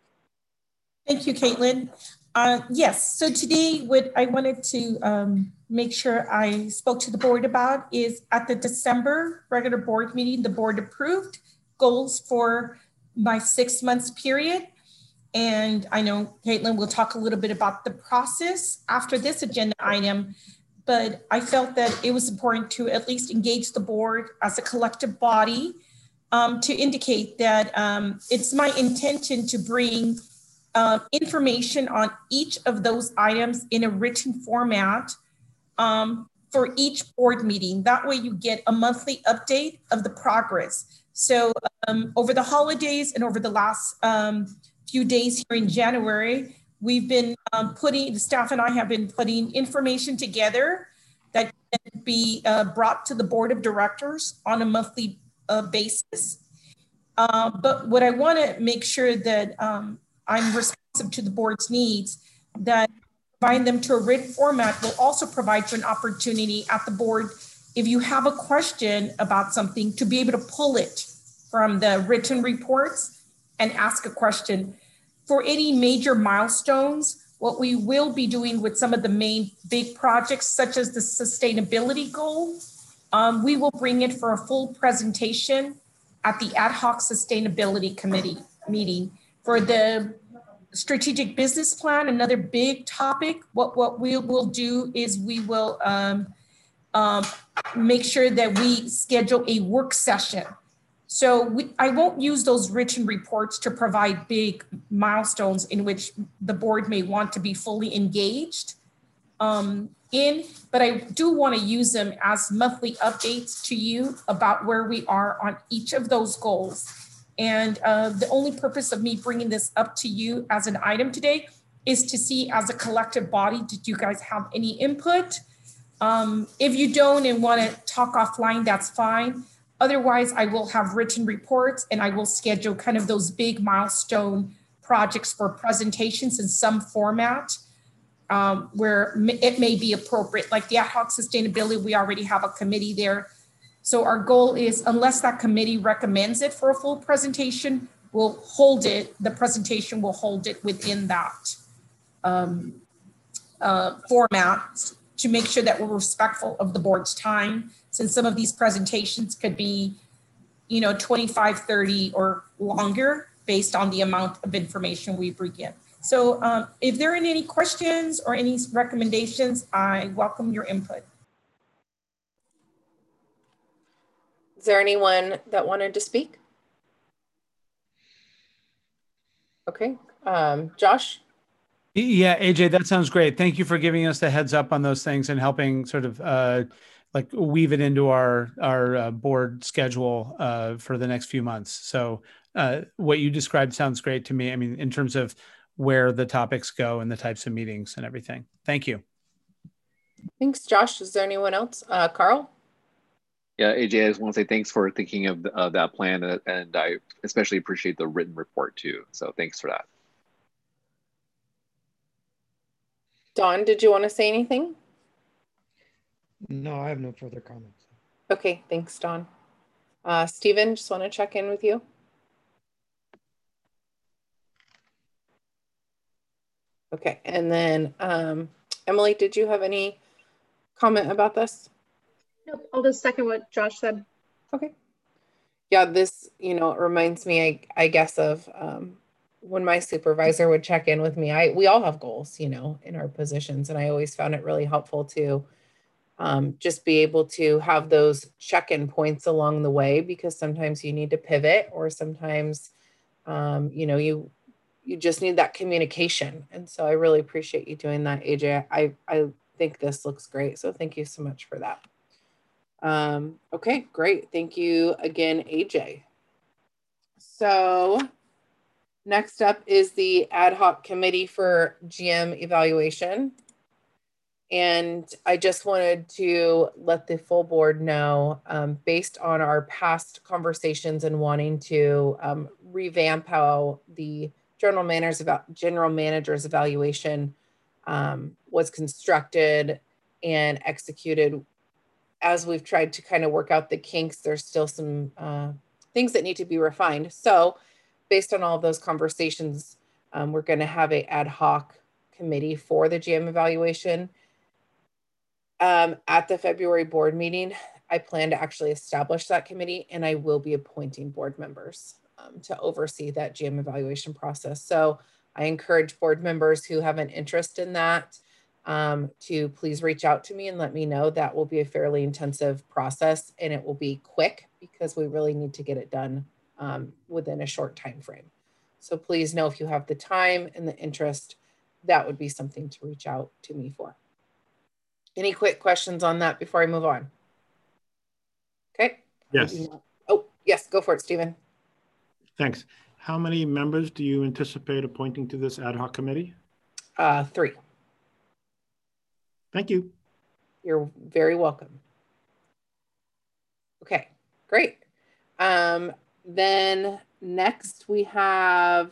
Thank you, Caitlin. Uh, yes, so today what I wanted to um, make sure I spoke to the board about is at the December regular board meeting, the board approved goals for my six months period. And I know Caitlin will talk a little bit about the process after this agenda item, but I felt that it was important to at least engage the board as a collective body um, to indicate that um, it's my intention to bring uh, information on each of those items in a written format um, for each board meeting. That way you get a monthly update of the progress. So um, over the holidays and over the last um, few days here in January, we've been um, putting, the staff and I have been putting information together that can be uh, brought to the board of directors on a monthly uh, basis. Uh, but what I wanna make sure that um, I'm responsive to the board's needs, that provide them to a written format will also provide you an opportunity at the board, if you have a question about something, to be able to pull it from the written reports and ask a question. For any major milestones, what we will be doing with some of the main big projects, such as the sustainability goal, um, we will bring it for a full presentation at the ad hoc sustainability committee meeting. For the strategic business plan, another big topic, what, what we will do is we will um, um, make sure that we schedule a work session. So we, I won't use those written reports to provide big milestones in which the board may want to be fully engaged um, in, but I do want to use them as monthly updates to you about where we are on each of those goals. And uh, the only purpose of me bringing this up to you as an item today is to see, as a collective body, did you guys have any input? Um, if you don't and want to talk offline, that's fine. Otherwise, I will have written reports and I will schedule kind of those big milestone projects for presentations in some format um, where it may be appropriate. Like the ad hoc sustainability, we already have a committee there. So our goal is, unless that committee recommends it for a full presentation, we'll hold it, the presentation will hold it within that um, uh, format to make sure that we're respectful of the board's time, since some of these presentations could be, you know, twenty-five, thirty or longer based on the amount of information we bring in. So um, if there are any questions or any recommendations, I welcome your input. Is there anyone that wanted to speak? Okay, um, Josh? Yeah, A J, that sounds great. Thank you for giving us the heads up on those things and helping sort of uh, like weave it into our our uh, board schedule uh, for the next few months. So uh, what you described sounds great to me. I mean, in terms of where the topics go and the types of meetings and everything. Thank you. Thanks, Josh. Is there anyone else? Uh, Carl? Yeah, A J, I just want to say thanks for thinking of uh, that plan, uh, and I especially appreciate the written report too. So thanks for that. Dawn, did you want to say anything? No, I have no further comments. Okay, thanks, Dawn. Uh, Stephen, just want to check in with you. Okay, and then um, Emily, did you have any comment about this? Nope, I'll just second what Josh said. Okay. Yeah, this, you know, it reminds me, I, I guess, of um, when my supervisor would check in with me. I we all have goals, you know, in our positions, and I always found it really helpful to um, just be able to have those check-in points along the way, because sometimes you need to pivot, or sometimes, um, you know, you you just need that communication. And so I really appreciate you doing that, A J. I, I think this looks great. So thank you so much for that. Um, okay, great. Thank you again, A J. So next up is the ad hoc committee for G M evaluation. And I just wanted to let the full board know, um, based on our past conversations and wanting to um, revamp how the general managers about general managers evaluation um, was constructed and executed. As we've tried to kind of work out the kinks, there's still some uh, things that need to be refined. So based on all of those conversations, um, we're going to have an ad hoc committee for the G M evaluation. Um, at the February board meeting, I plan to actually establish that committee, and I will be appointing board members um, to oversee that G M evaluation process. So I encourage board members who have an interest in that um, to please reach out to me and let me know. That will be a fairly intensive process, and it will be quick because we really need to get it done um, within a short time frame. So please know if you have the time and the interest, that would be something to reach out to me for. Any quick questions on that before I move on? Okay. Yes. Oh, yes, go for it, Stephen. Thanks. How many members do you anticipate appointing to this ad hoc committee? Uh, three. Thank you. You're very welcome. Okay, great. Um, then next we have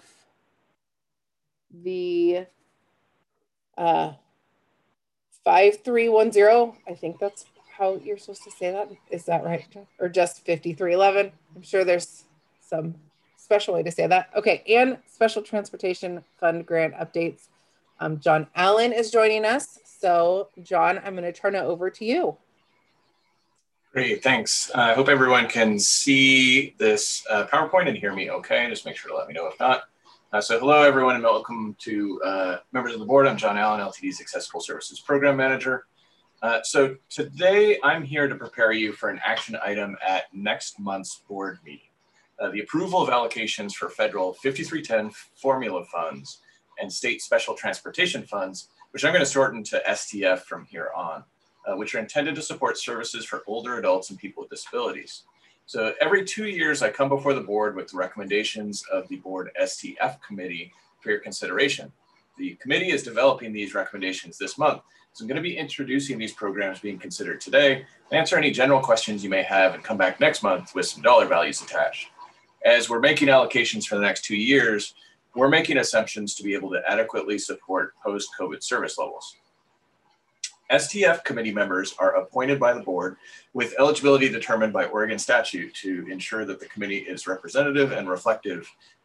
the uh, five three one zero. I think that's how you're supposed to say that. Is that right? Or just fifty-three eleven? I'm sure there's some special way to say that. Okay, and special transportation fund grant updates. Um, John Allen is joining us. So John, I'm going to turn it over to you. Great, thanks. I uh, hope everyone can see this uh, PowerPoint and hear me okay. Just make sure to let me know if not. Uh, so hello, everyone, and welcome to uh, members of the board. I'm John Allen, L T D's Accessible Services Program Manager. Uh, so today I'm here to prepare you for an action item at next month's board meeting. Uh, the approval of allocations for federal fifty-three ten formula funds and state special transportation funds, which I'm going to shorten to S T F from here on, uh, which are intended to support services for older adults and people with disabilities. So every two years, I come before the board with the recommendations of the board S T F committee for your consideration. The committee is developing these recommendations this month. So I'm going to be introducing these programs being considered today, answer any general questions you may have, and come back next month with some dollar values attached. As we're making allocations for the next two years, we're making assumptions to be able to adequately support post-COVID service levels. S T F committee members are appointed by the board with eligibility determined by Oregon statute to ensure that the committee is representative and reflective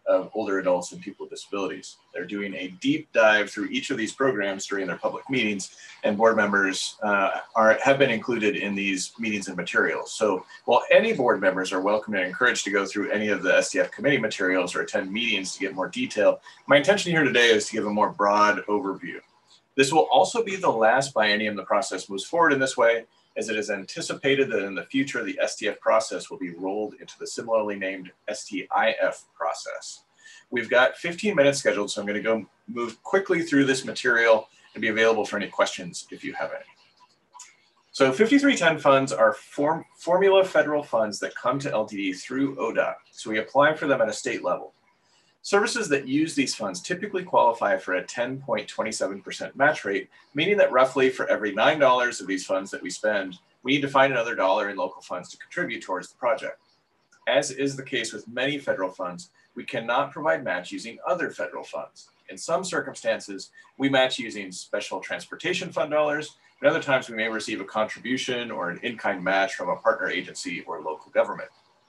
of older adults and people with disabilities. They're doing a deep dive through each of these programs during their public meetings, and board members uh, are have been included in these meetings and materials. So while any board members are welcome and encouraged to go through any of the S T F committee materials or attend meetings to get more detail, my intention here today is to give a more broad overview. This will also be the last biennium the process moves forward in this way, as it is anticipated that in the future, the S T F process will be rolled into the similarly named S T I F process. We've got fifteen minutes scheduled, so I'm going to go move quickly through this material and be available for any questions if you have any. So fifty-three ten funds are form, formula federal funds that come to L T D through O D O T, so we apply for them at a state level. Services that use these funds typically qualify for a ten point two seven percent match rate, meaning that roughly for every nine dollars of these funds that we spend, we need to find another dollar in local funds to contribute towards the project. As is the case with many federal funds, we cannot provide match using other federal funds. In some circumstances, we match using special transportation fund dollars, and other times we may receive a contribution or an in-kind match from a partner agency or local government.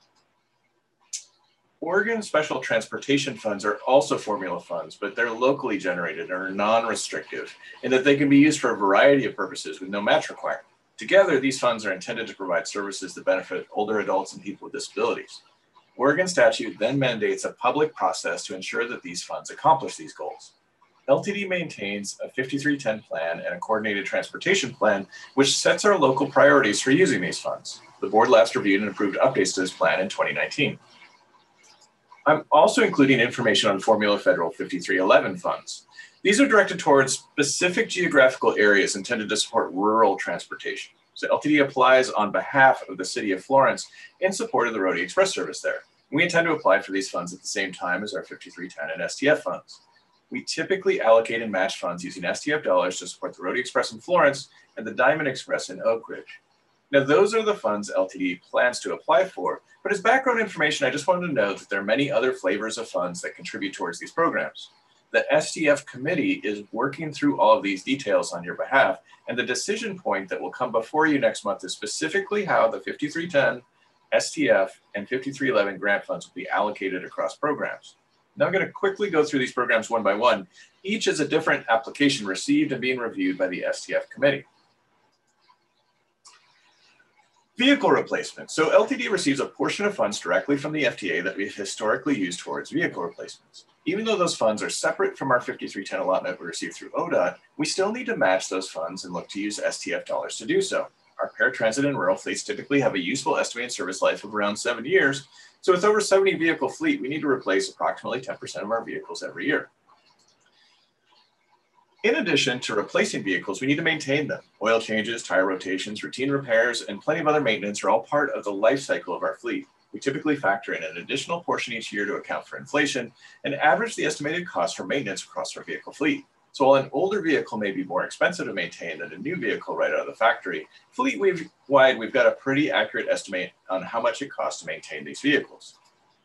Oregon Special Transportation Funds are also formula funds, but they're locally generated and are non-restrictive in that they can be used for a variety of purposes with no match requirement. Together, these funds are intended to provide services that benefit older adults and people with disabilities. Oregon statute then mandates a public process to ensure that these funds accomplish these goals. L T D maintains a fifty-three ten plan and a coordinated transportation plan, which sets our local priorities for using these funds. The board last reviewed and approved updates to this plan in twenty nineteen. I'm also including information on Formula Federal fifty-three eleven funds. These are directed towards specific geographical areas intended to support rural transportation. So L T D applies on behalf of the city of Florence in support of the Rhody Express service there. We intend to apply for these funds at the same time as our fifty-three ten and S T F funds. We typically allocate and match funds using S T F dollars to support the Rhody Express in Florence and the Diamond Express in Oak Ridge. Now, those are the funds L T D plans to apply for, but as background information, I just wanted to note that there are many other flavors of funds that contribute towards these programs. The S T F committee is working through all of these details on your behalf, and the decision point that will come before you next month is specifically how the fifty-three ten, S T F, and fifty-three eleven grant funds will be allocated across programs. Now I'm going to quickly go through these programs one by one. Each is a different application received and being reviewed by the S T F committee. Vehicle replacement. So L T D receives a portion of funds directly from the F T A that we've historically used towards vehicle replacements. Even though those funds are separate from our fifty-three ten allotment we received through O D O T, we still need to match those funds and look to use S T F dollars to do so. Our paratransit and rural fleets typically have a useful estimated service life of around seven years. So with over seventy vehicle fleet, we need to replace approximately ten percent of our vehicles every year. In addition to replacing vehicles, we need to maintain them. Oil changes, tire rotations, routine repairs, and plenty of other maintenance are all part of the life cycle of our fleet. We typically factor in an additional portion each year to account for inflation and average the estimated cost for maintenance across our vehicle fleet. So while an older vehicle may be more expensive to maintain than a new vehicle right out of the factory, fleet-wide, we've got a pretty accurate estimate on how much it costs to maintain these vehicles.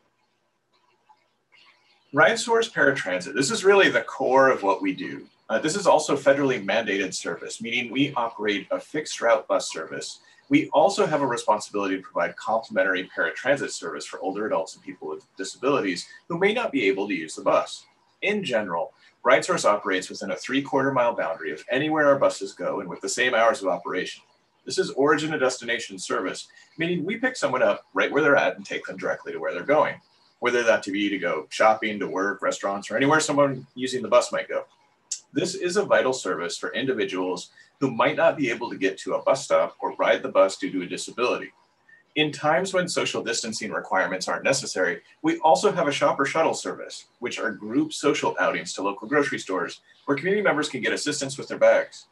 RideSource Paratransit. This is really the core of what we do. Uh, this is also federally mandated service, meaning we operate a fixed route bus service. We also have a responsibility to provide complimentary paratransit service for older adults and people with disabilities who may not be able to use the bus. In general, RideSource operates within a three-quarter mile boundary of anywhere our buses go and with the same hours of operation. This is origin to destination service, meaning we pick someone up right where they're at and take them directly to where they're going, whether that to be to go shopping, to work, restaurants, or anywhere someone using the bus might go. This is a vital service for individuals who might not be able to get to a bus stop or ride the bus due to a disability. In times when social distancing requirements aren't necessary, we also have a shopper shuttle service, which are group social outings to local grocery stores where community members can get assistance with their bags.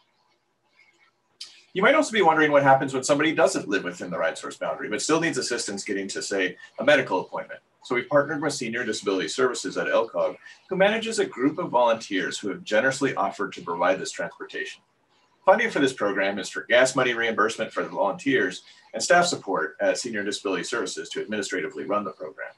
You might also be wondering what happens when somebody doesn't live within the RideSource boundary, but still needs assistance getting to, say, a medical appointment. So we've partnered with Senior Disability Services at L C O G, who manages a group of volunteers who have generously offered to provide this transportation. Funding for this program is for gas money reimbursement for the volunteers and staff support at Senior Disability Services to administratively run the program.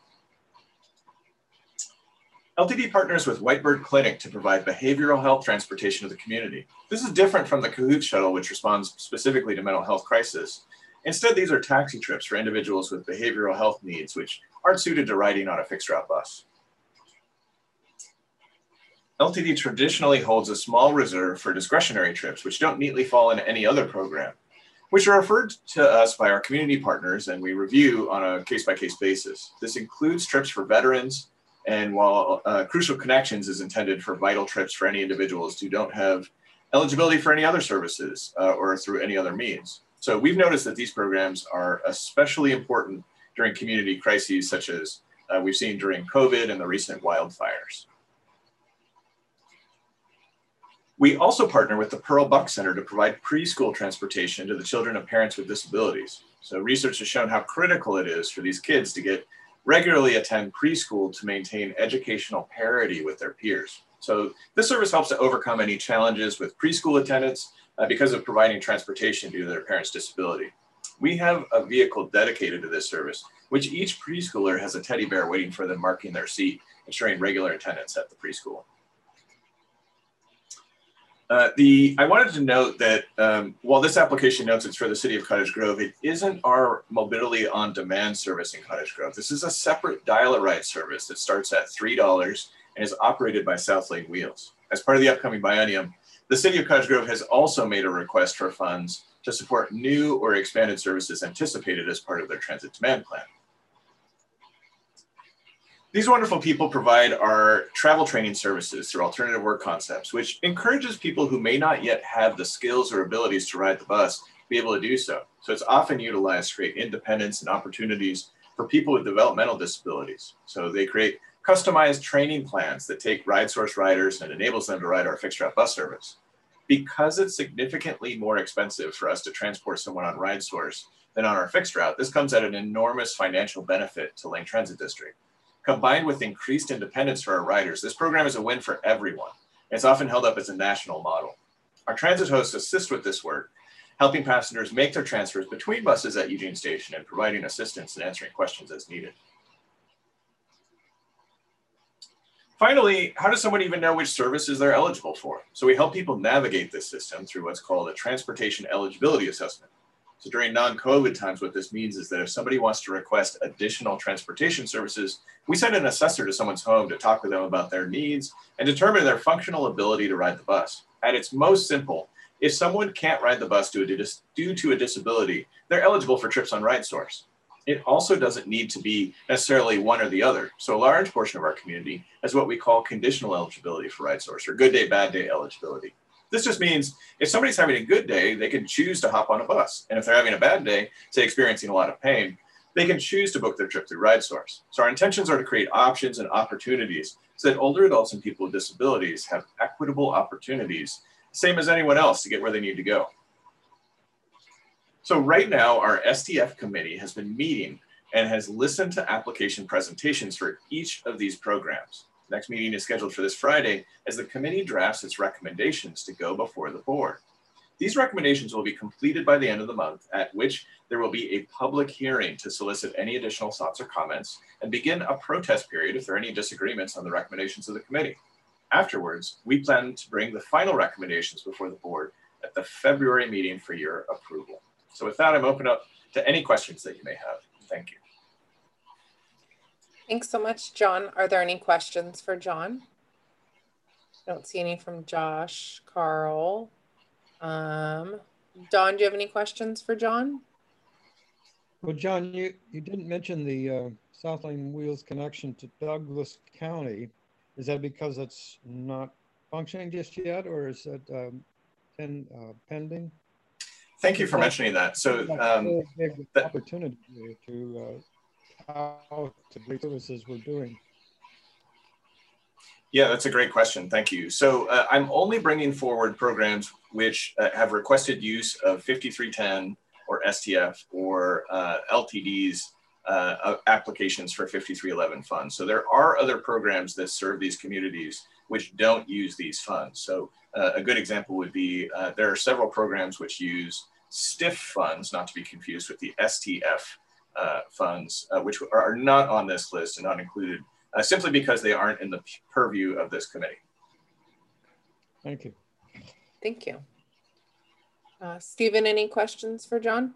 L T D partners with Whitebird Clinic to provide behavioral health transportation to the community. This is different from the Cahoots shuttle, which responds specifically to mental health crisis. Instead, these are taxi trips for individuals with behavioral health needs, which aren't suited to riding on a fixed route bus. L T D traditionally holds a small reserve for discretionary trips, which don't neatly fall into any other program, which are referred to us by our community partners, and we review on a case-by-case basis. This includes trips for veterans, and while uh, Crucial Connections is intended for vital trips for any individuals who don't have eligibility for any other services uh, or through any other means. So we've noticed that these programs are especially important during community crises such as uh, we've seen during COVID and the recent wildfires. We also partner with the Pearl Buck Center to provide preschool transportation to the children of parents with disabilities. So research has shown how critical it is for these kids to get regularly attend preschool to maintain educational parity with their peers. So this service helps to overcome any challenges with preschool attendance uh, because of providing transportation due to their parents' disability. We have a vehicle dedicated to this service, which each preschooler has a teddy bear waiting for them marking their seat, ensuring regular attendance at the preschool. Uh, the, I wanted to note that um, while this application notes it's for the city of Cottage Grove, it isn't our mobility on demand service in Cottage Grove. This is a separate dial-a-ride service that starts at three dollars and is operated by South Lane Wheels. As part of the upcoming biennium, the city of Cottage Grove has also made a request for funds to support new or expanded services anticipated as part of their transit demand plan. These wonderful people provide our travel training services through Alternative Work Concepts, which encourages people who may not yet have the skills or abilities to ride the bus to be able to do so. So it's often utilized to create independence and opportunities for people with developmental disabilities. So they create customized training plans that take RideSource riders and enables them to ride our fixed route bus service. Because it's significantly more expensive for us to transport someone on RideSource than on our fixed route, this comes at an enormous financial benefit to Lane Transit District. Combined with increased independence for our riders, this program is a win for everyone. It's often held up as a national model. Our transit hosts assist with this work, helping passengers make their transfers between buses at Eugene Station and providing assistance and answering questions as needed. Finally, how does someone even know which services they're eligible for? So we help people navigate this system through what's called a transportation eligibility assessment. So during non-COVID times, what this means is that if somebody wants to request additional transportation services, we send an assessor to someone's home to talk with them about their needs and determine their functional ability to ride the bus. At its most simple, if someone can't ride the bus due to a disability, they're eligible for trips on RideSource. It also doesn't need to be necessarily one or the other. So a large portion of our community has what we call conditional eligibility for RideSource, or good day, bad day eligibility. This just means if somebody's having a good day, they can choose to hop on a bus. And if they're having a bad day, say experiencing a lot of pain, they can choose to book their trip through RideSource. So our intentions are to create options and opportunities so that older adults and people with disabilities have equitable opportunities, same as anyone else, to get where they need to go. So right now, our S T F committee has been meeting and has listened to application presentations for each of these programs. The next meeting is scheduled for this Friday as the committee drafts its recommendations to go before the board. These recommendations will be completed by the end of the month, at which there will be a public hearing to solicit any additional thoughts or comments and begin a protest period if there are any disagreements on the recommendations of the committee. Afterwards, we plan to bring the final recommendations before the board at the February meeting for your approval. So with that, I'm open up to any questions that you may have. Thank you. Thanks so much, John. Are there any questions for John? I don't see any from Josh, Carl. Um, Don, do you have any questions for John? Well, John, you, you didn't mention the uh, South Lane Wheels connection to Douglas County. Is that because it's not functioning just yet, or is it um, pen, uh, pending? Thank you for mentioning that. So um, big that, opportunity to uh, how to great services we're doing. Yeah, that's a great question. Thank you. So uh, I'm only bringing forward programs which uh, have requested use of fifty-three ten or S T F or uh, L T D's uh, applications for fifty-three eleven funds. So there are other programs that serve these communities which don't use these funds. So uh, a good example would be uh, there are several programs which use STIF funds, not to be confused with the S T F uh, funds, uh, which are not on this list and not included uh, simply because they aren't in the purview of this committee. Thank you. Thank you. Uh, Stephen, any questions for John?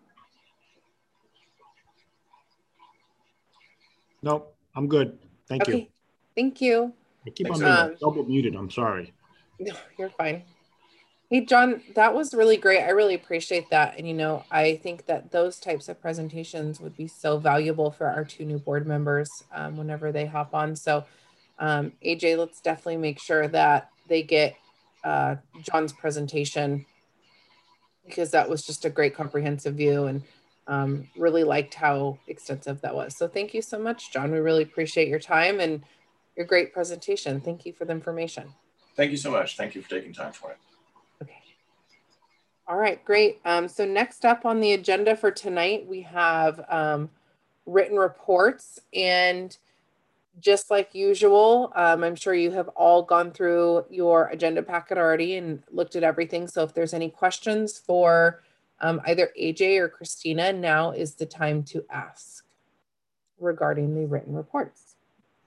Nope, I'm good. Thank okay. you. Thank you. I keep Thanks, on being um, double muted. I'm sorry. No, you're fine. Hey, John, that was really great. I really appreciate that. And, you know, I think that those types of presentations would be so valuable for our two new board members um, whenever they hop on. So, um, A J, let's definitely make sure that they get uh, John's presentation, because that was just a great comprehensive view, and um, really liked how extensive that was. So thank you so much, John. We really appreciate your time and your great presentation. Thank you for the information. Thank you so much. Thank you for taking time for it. Okay. All right, great. Um, so next up on the agenda for tonight, we have um, written reports. And just like usual, um, I'm sure you have all gone through your agenda packet already and looked at everything. So if there's any questions for um, either A J or Christina, now is the time to ask regarding the written reports.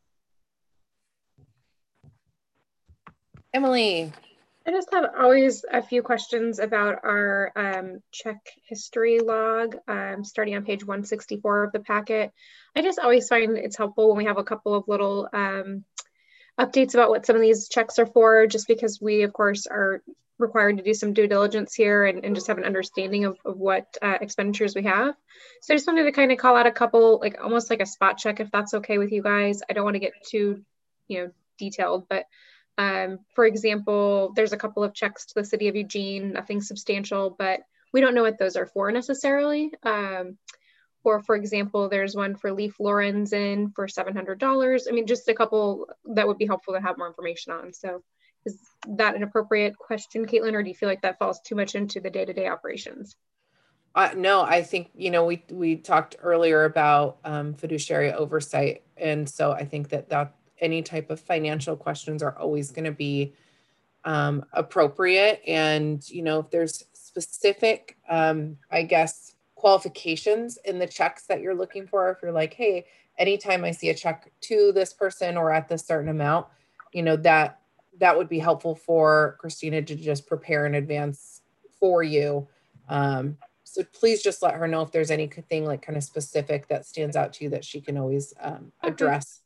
Emily. I just have always a few questions about our um, check history log, um, starting on page one sixty-four of the packet. I just always find it's helpful when we have a couple of little um, updates about what some of these checks are for, just because we, of course, are required to do some due diligence here and, and just have an understanding of, of what uh, expenditures we have. So I just wanted to kind of call out a couple, like almost like a spot check, if that's okay with you guys. I don't want to get too, you know, detailed, but Um, for example, there's a couple of checks to the city of Eugene, nothing substantial, but we don't know what those are for necessarily. Um, or for example, there's one for Leaf Lorenzen for seven hundred dollars. I mean, just a couple that would be helpful to have more information on. So is that an appropriate question, Caitlin, or do you feel like that falls too much into the day-to-day operations? Uh, no, I think, you know, we, we talked earlier about um, fiduciary oversight. And so I think that that any type of financial questions are always going to be um, appropriate. And, you know, if there's specific, um, I guess, qualifications in the checks that you're looking for, if you're like, hey, anytime I see a check to this person or at this certain amount, you know, that that would be helpful for Christina to just prepare in advance for you. Um, so please just let her know if there's anything like kind of specific that stands out to you that she can always um, address.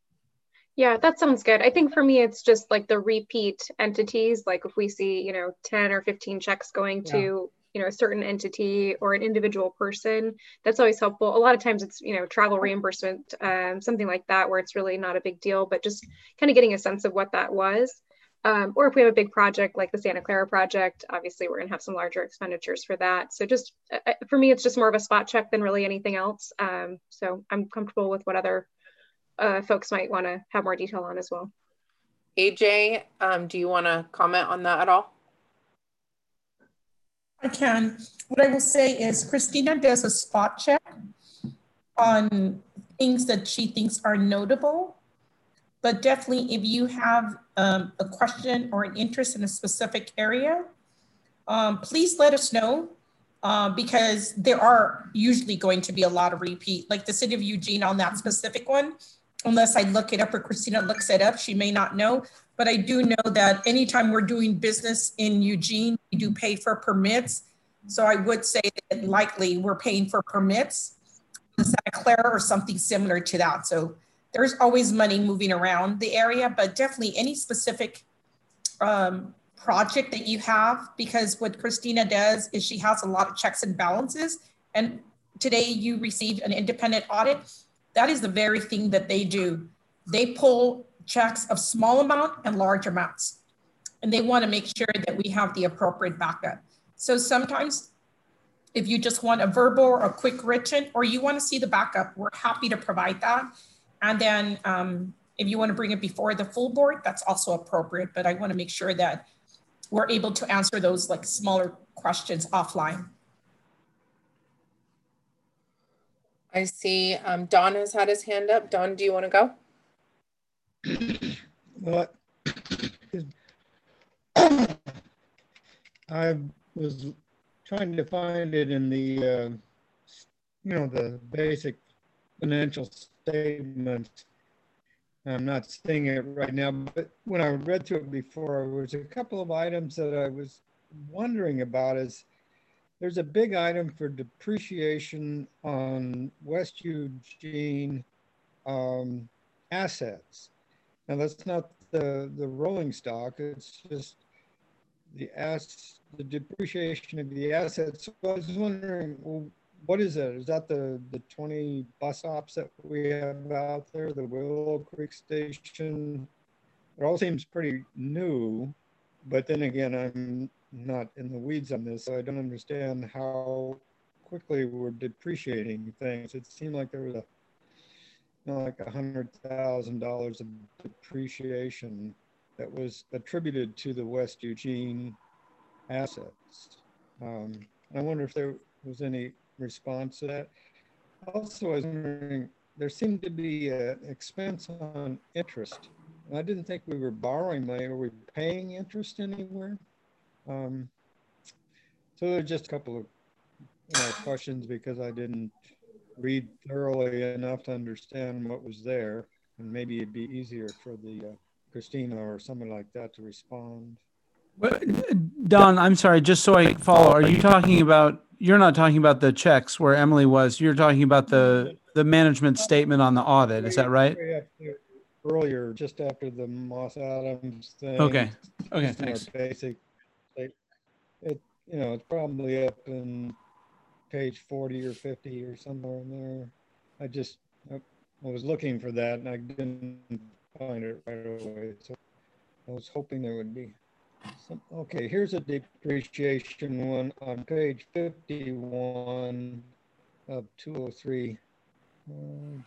Yeah, that sounds good. I think for me, it's just like the repeat entities. Like if we see, you know, ten or fifteen checks going to, yeah. you know, a certain entity or an individual person, that's always helpful. A lot of times it's, you know, travel reimbursement, um, something like that, where it's really not a big deal, but just kind of getting a sense of what that was. Um, or if we have a big project like the Santa Clara project, obviously we're going to have some larger expenditures for that. So just uh, for me, it's just more of a spot check than really anything else. Um, so I'm comfortable with what other Uh, folks might want to have more detail on as well. A J, um, do you want to comment on that at all? I can. What I will say is Christina does a spot check on things that she thinks are notable, but definitely if you have um, a question or an interest in a specific area, um, please let us know. Uh, because there are usually going to be a lot of repeat, like the city of Eugene on that specific one. Unless I look it up or Christina looks it up, she may not know. But I do know that anytime we're doing business in Eugene, we do pay for permits. So I would say that likely we're paying for permits in Santa Clara or something similar to that. So there's always money moving around the area, but definitely any specific um, project that you have, because what Christina does is she has a lot of checks and balances. And today you received an independent audit. That is the very thing that they do. They pull checks of small amount and large amounts. And they want to make sure that we have the appropriate backup. So sometimes if you just want a verbal or a quick written, or you want to see the backup, we're happy to provide that. And then um, if you want to bring it before the full board, that's also appropriate. But I want to make sure that we're able to answer those like smaller questions offline. I see um, Don has had his hand up. Don, do you want to go? Well, I was trying to find it in the, uh, you know, the basic financial statement. I'm not seeing it right now, but when I read through it before, there was a couple of items that I was wondering about. Is there's a big item for depreciation on West Eugene um, assets. Now that's not the, the rolling stock. It's just the ass, the depreciation of the assets. So I was wondering, well, what is that? Is that the, the twenty bus ops that we have out there, the Willow Creek Station? It all seems pretty new, but then again, I'm not in the weeds on this, so I don't understand how quickly we're depreciating things. It seemed like there was a, you know, like a hundred thousand dollars of depreciation that was attributed to the West Eugene assets. Um, I wonder if there was any response to that. Also, I was wondering, there seemed to be an expense on interest. I didn't think we were borrowing money. Are we paying interest anywhere? Um, so there's just a couple of you know, questions because I didn't read thoroughly enough to understand what was there. And maybe it'd be easier for the uh, Christina or someone like that to respond. Don, I'm sorry, just so I follow, are you talking about, you're not talking about the checks where Emily was, you're talking about the, the management statement on the audit, is that right? Earlier, just after the Moss Adams thing. Okay, okay, thanks. Basic, it, it, you know, it's probably up in page forty or fifty or somewhere in there. I just, I, I was looking for that and I didn't find it right away. So I was hoping there would be some. Okay, here's a depreciation one on page fifty-one of two oh three. Um,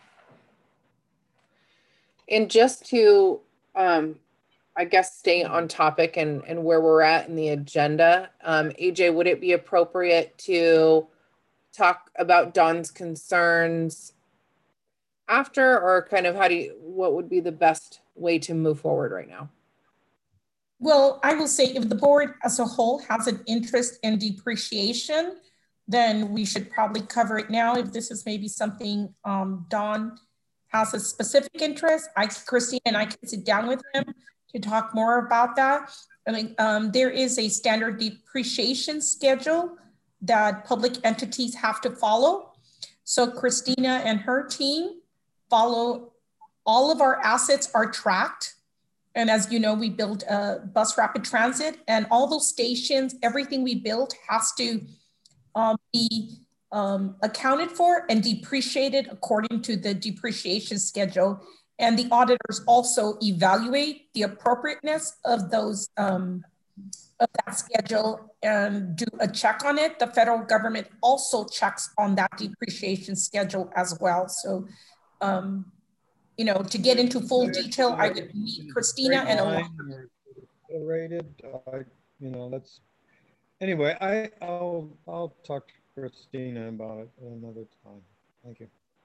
And just to, um, I guess, stay on topic and, and where we're at in the agenda, um, A J, would it be appropriate to talk about Don's concerns after, or kind of how do you, what would be the best way to move forward right now? Well, I will say if the board as a whole has an interest in depreciation, then we should probably cover it now. If this is maybe something um, Don has a specific interest, I, Christine and I can sit down with him to talk more about that. I mean, um, there is a standard depreciation schedule that public entities have to follow. So Christina and her team follow, all of our assets are tracked. And as you know, we build a bus rapid transit and all those stations, everything we build has to um, be Um, accounted for and depreciated according to the depreciation schedule. And the auditors also evaluate the appropriateness of those, um, of that schedule and do a check on it. The federal government also checks on that depreciation schedule as well. So, um, you know, to get into full detail, I would meet Christina and Alana. Rated, uh, you know, that's, anyway, I, I'll, I'll talk to Christina about it another time. Thank you.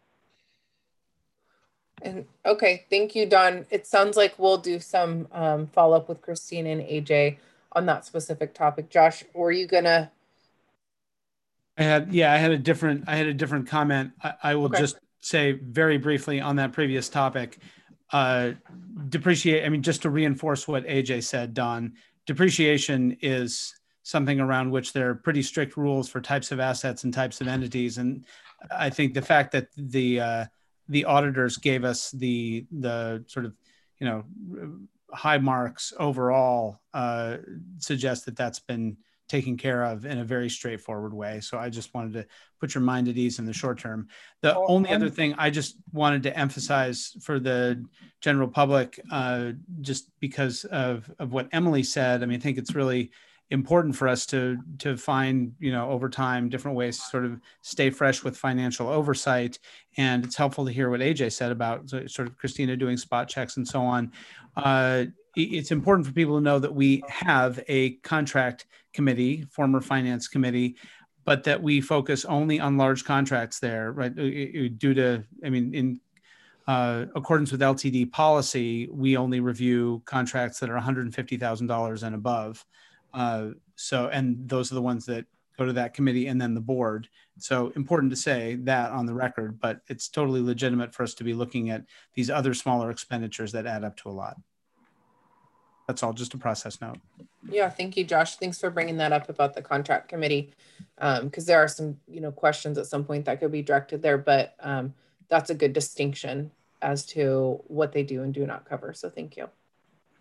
And okay, thank you, Don. It sounds like we'll do some um, follow up with Christina and A J on that specific topic. Josh, were you gonna? I had, yeah, I had a different, I had a different comment. I, I will okay. just say very briefly on that previous topic. Uh, depreciate. I mean, just to reinforce what A J said, Don. Depreciation is something around which there are pretty strict rules for types of assets and types of entities. And I think the fact that the uh, the auditors gave us the the sort of, you know, high marks overall uh, suggests that that's been taken care of in a very straightforward way. So I just wanted to put your mind at ease in the short term. The oh, only I'm... other thing I just wanted to emphasize for the general public, uh, just because of, of what Emily said, I mean, I think it's really important for us to to find, you know, over time, different ways to sort of stay fresh with financial oversight. And it's helpful to hear what A J said about sort of Christina doing spot checks and so on. Uh, it's important for people to know that we have a contract committee, former finance committee, but that we focus only on large contracts there, right? Due to, I mean, in uh, accordance with L T D policy, we only review contracts that are one hundred fifty thousand dollars and above. Uh, so, and those are the ones that go to that committee and then the board. So important to say that on the record, but it's totally legitimate for us to be looking at these other smaller expenditures that add up to a lot. That's all, just a process note. Yeah, thank you, Josh. Thanks for bringing that up about the contract committee, because um, there are some, you know, questions at some point that could be directed there, but um, that's a good distinction as to what they do and do not cover. So thank you.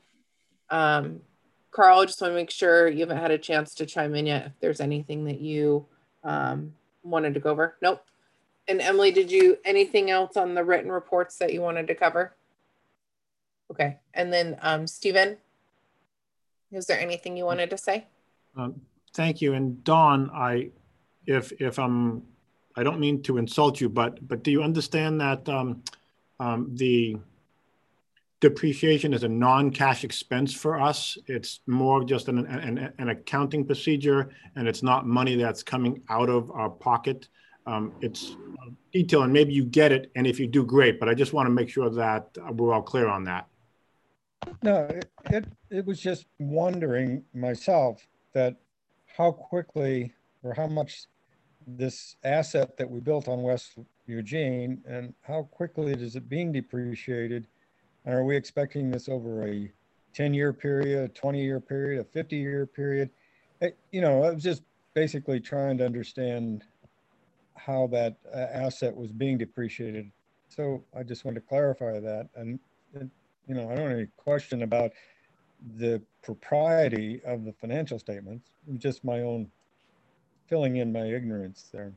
Um, Carl, I just want to make sure you haven't had a chance to chime in yet if there's anything that you um, wanted to go over. Nope. And Emily, did you, anything else on the written reports that you wanted to cover? Okay. And then um, Stephen, is there anything you wanted to say? Um, thank you. And Dawn, I, if if I'm, I don't mean to insult you, but but do you understand that um, um, the depreciation is a non-cash expense for us? It's more just an, an an accounting procedure, and it's not money that's coming out of our pocket. Um, it's detail, and maybe you get it, and if you do, great. But I just want to make sure that we're all clear on that. No, it, it, it was just wondering myself that how quickly or how much this asset that we built on West Eugene and how quickly is it being depreciated? And are we expecting this over a ten year period, a twenty year period, a fifty year period? It, you know, I was just basically trying to understand how that uh, asset was being depreciated. So I just wanted to clarify that. And, and you know, I don't have any question about the propriety of the financial statements, just my own filling in my ignorance there.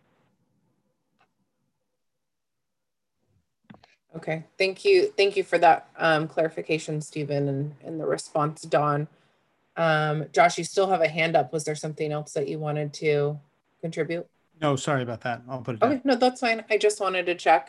Okay, thank you. Thank you for that um, clarification, Stephen, and, and the response, Dawn. Um, Josh, you still have a hand up. Was there something else that you wanted to contribute? No, sorry about that. I'll put it down. Okay, no, that's fine. I just wanted to check.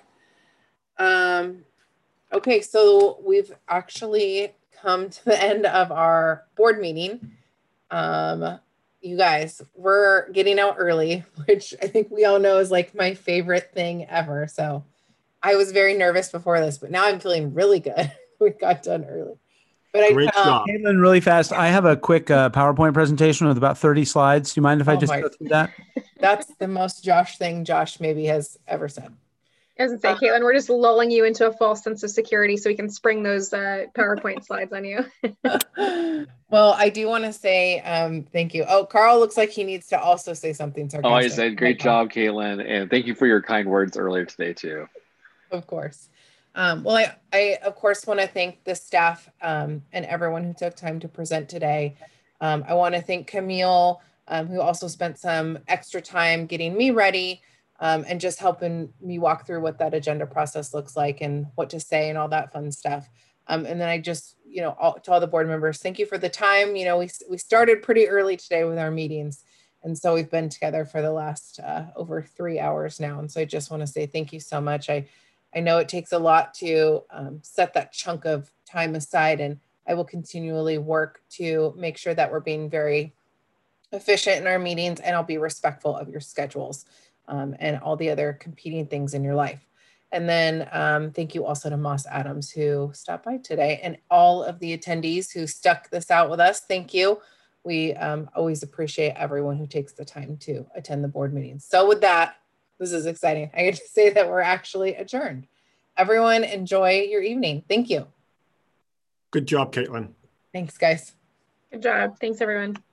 Um, okay, so we've actually come to the end of our board meeting. Um, you guys, we're getting out early, which I think we all know is like my favorite thing ever. So I was very nervous before this, but now I'm feeling really good. We got done early. But Great I, um, job. Caitlin, really fast. I have a quick uh, PowerPoint presentation with about thirty slides. Do you mind if I Oh just my- go through that? That's the most Josh thing Josh maybe has ever said. I was gonna say, Caitlin, we're just lulling you into a false sense of security so we can spring those uh, PowerPoint slides on you. Well, I do want to say um, thank you. Oh, Carl looks like he needs to also say something sarcastic. Oh, I said great job, Caitlin, and thank you for your kind words earlier today too. Of course. Um, well, I, I, of course, want to thank the staff um, and everyone who took time to present today. Um, I want to thank Camille, um, who also spent some extra time getting me ready um, and just helping me walk through what that agenda process looks like and what to say and all that fun stuff. Um, and then I just, you know, all, to all the board members, thank you for the time. You know, we, we started pretty early today with our meetings. And so we've been together for the last uh, over three hours now. And so I just want to say thank you so much. I I know it takes a lot to um, set that chunk of time aside, and I will continually work to make sure that we're being very efficient in our meetings, and I'll be respectful of your schedules um, and all the other competing things in your life. And then um, thank you also to Moss Adams who stopped by today, and all of the attendees who stuck this out with us. Thank you. We um, always appreciate everyone who takes the time to attend the board meetings. So with that, this is exciting. I get to say that we're actually adjourned. Everyone enjoy your evening. Thank you. Good job, Caitlin. Thanks, guys. Good job. Thanks, everyone.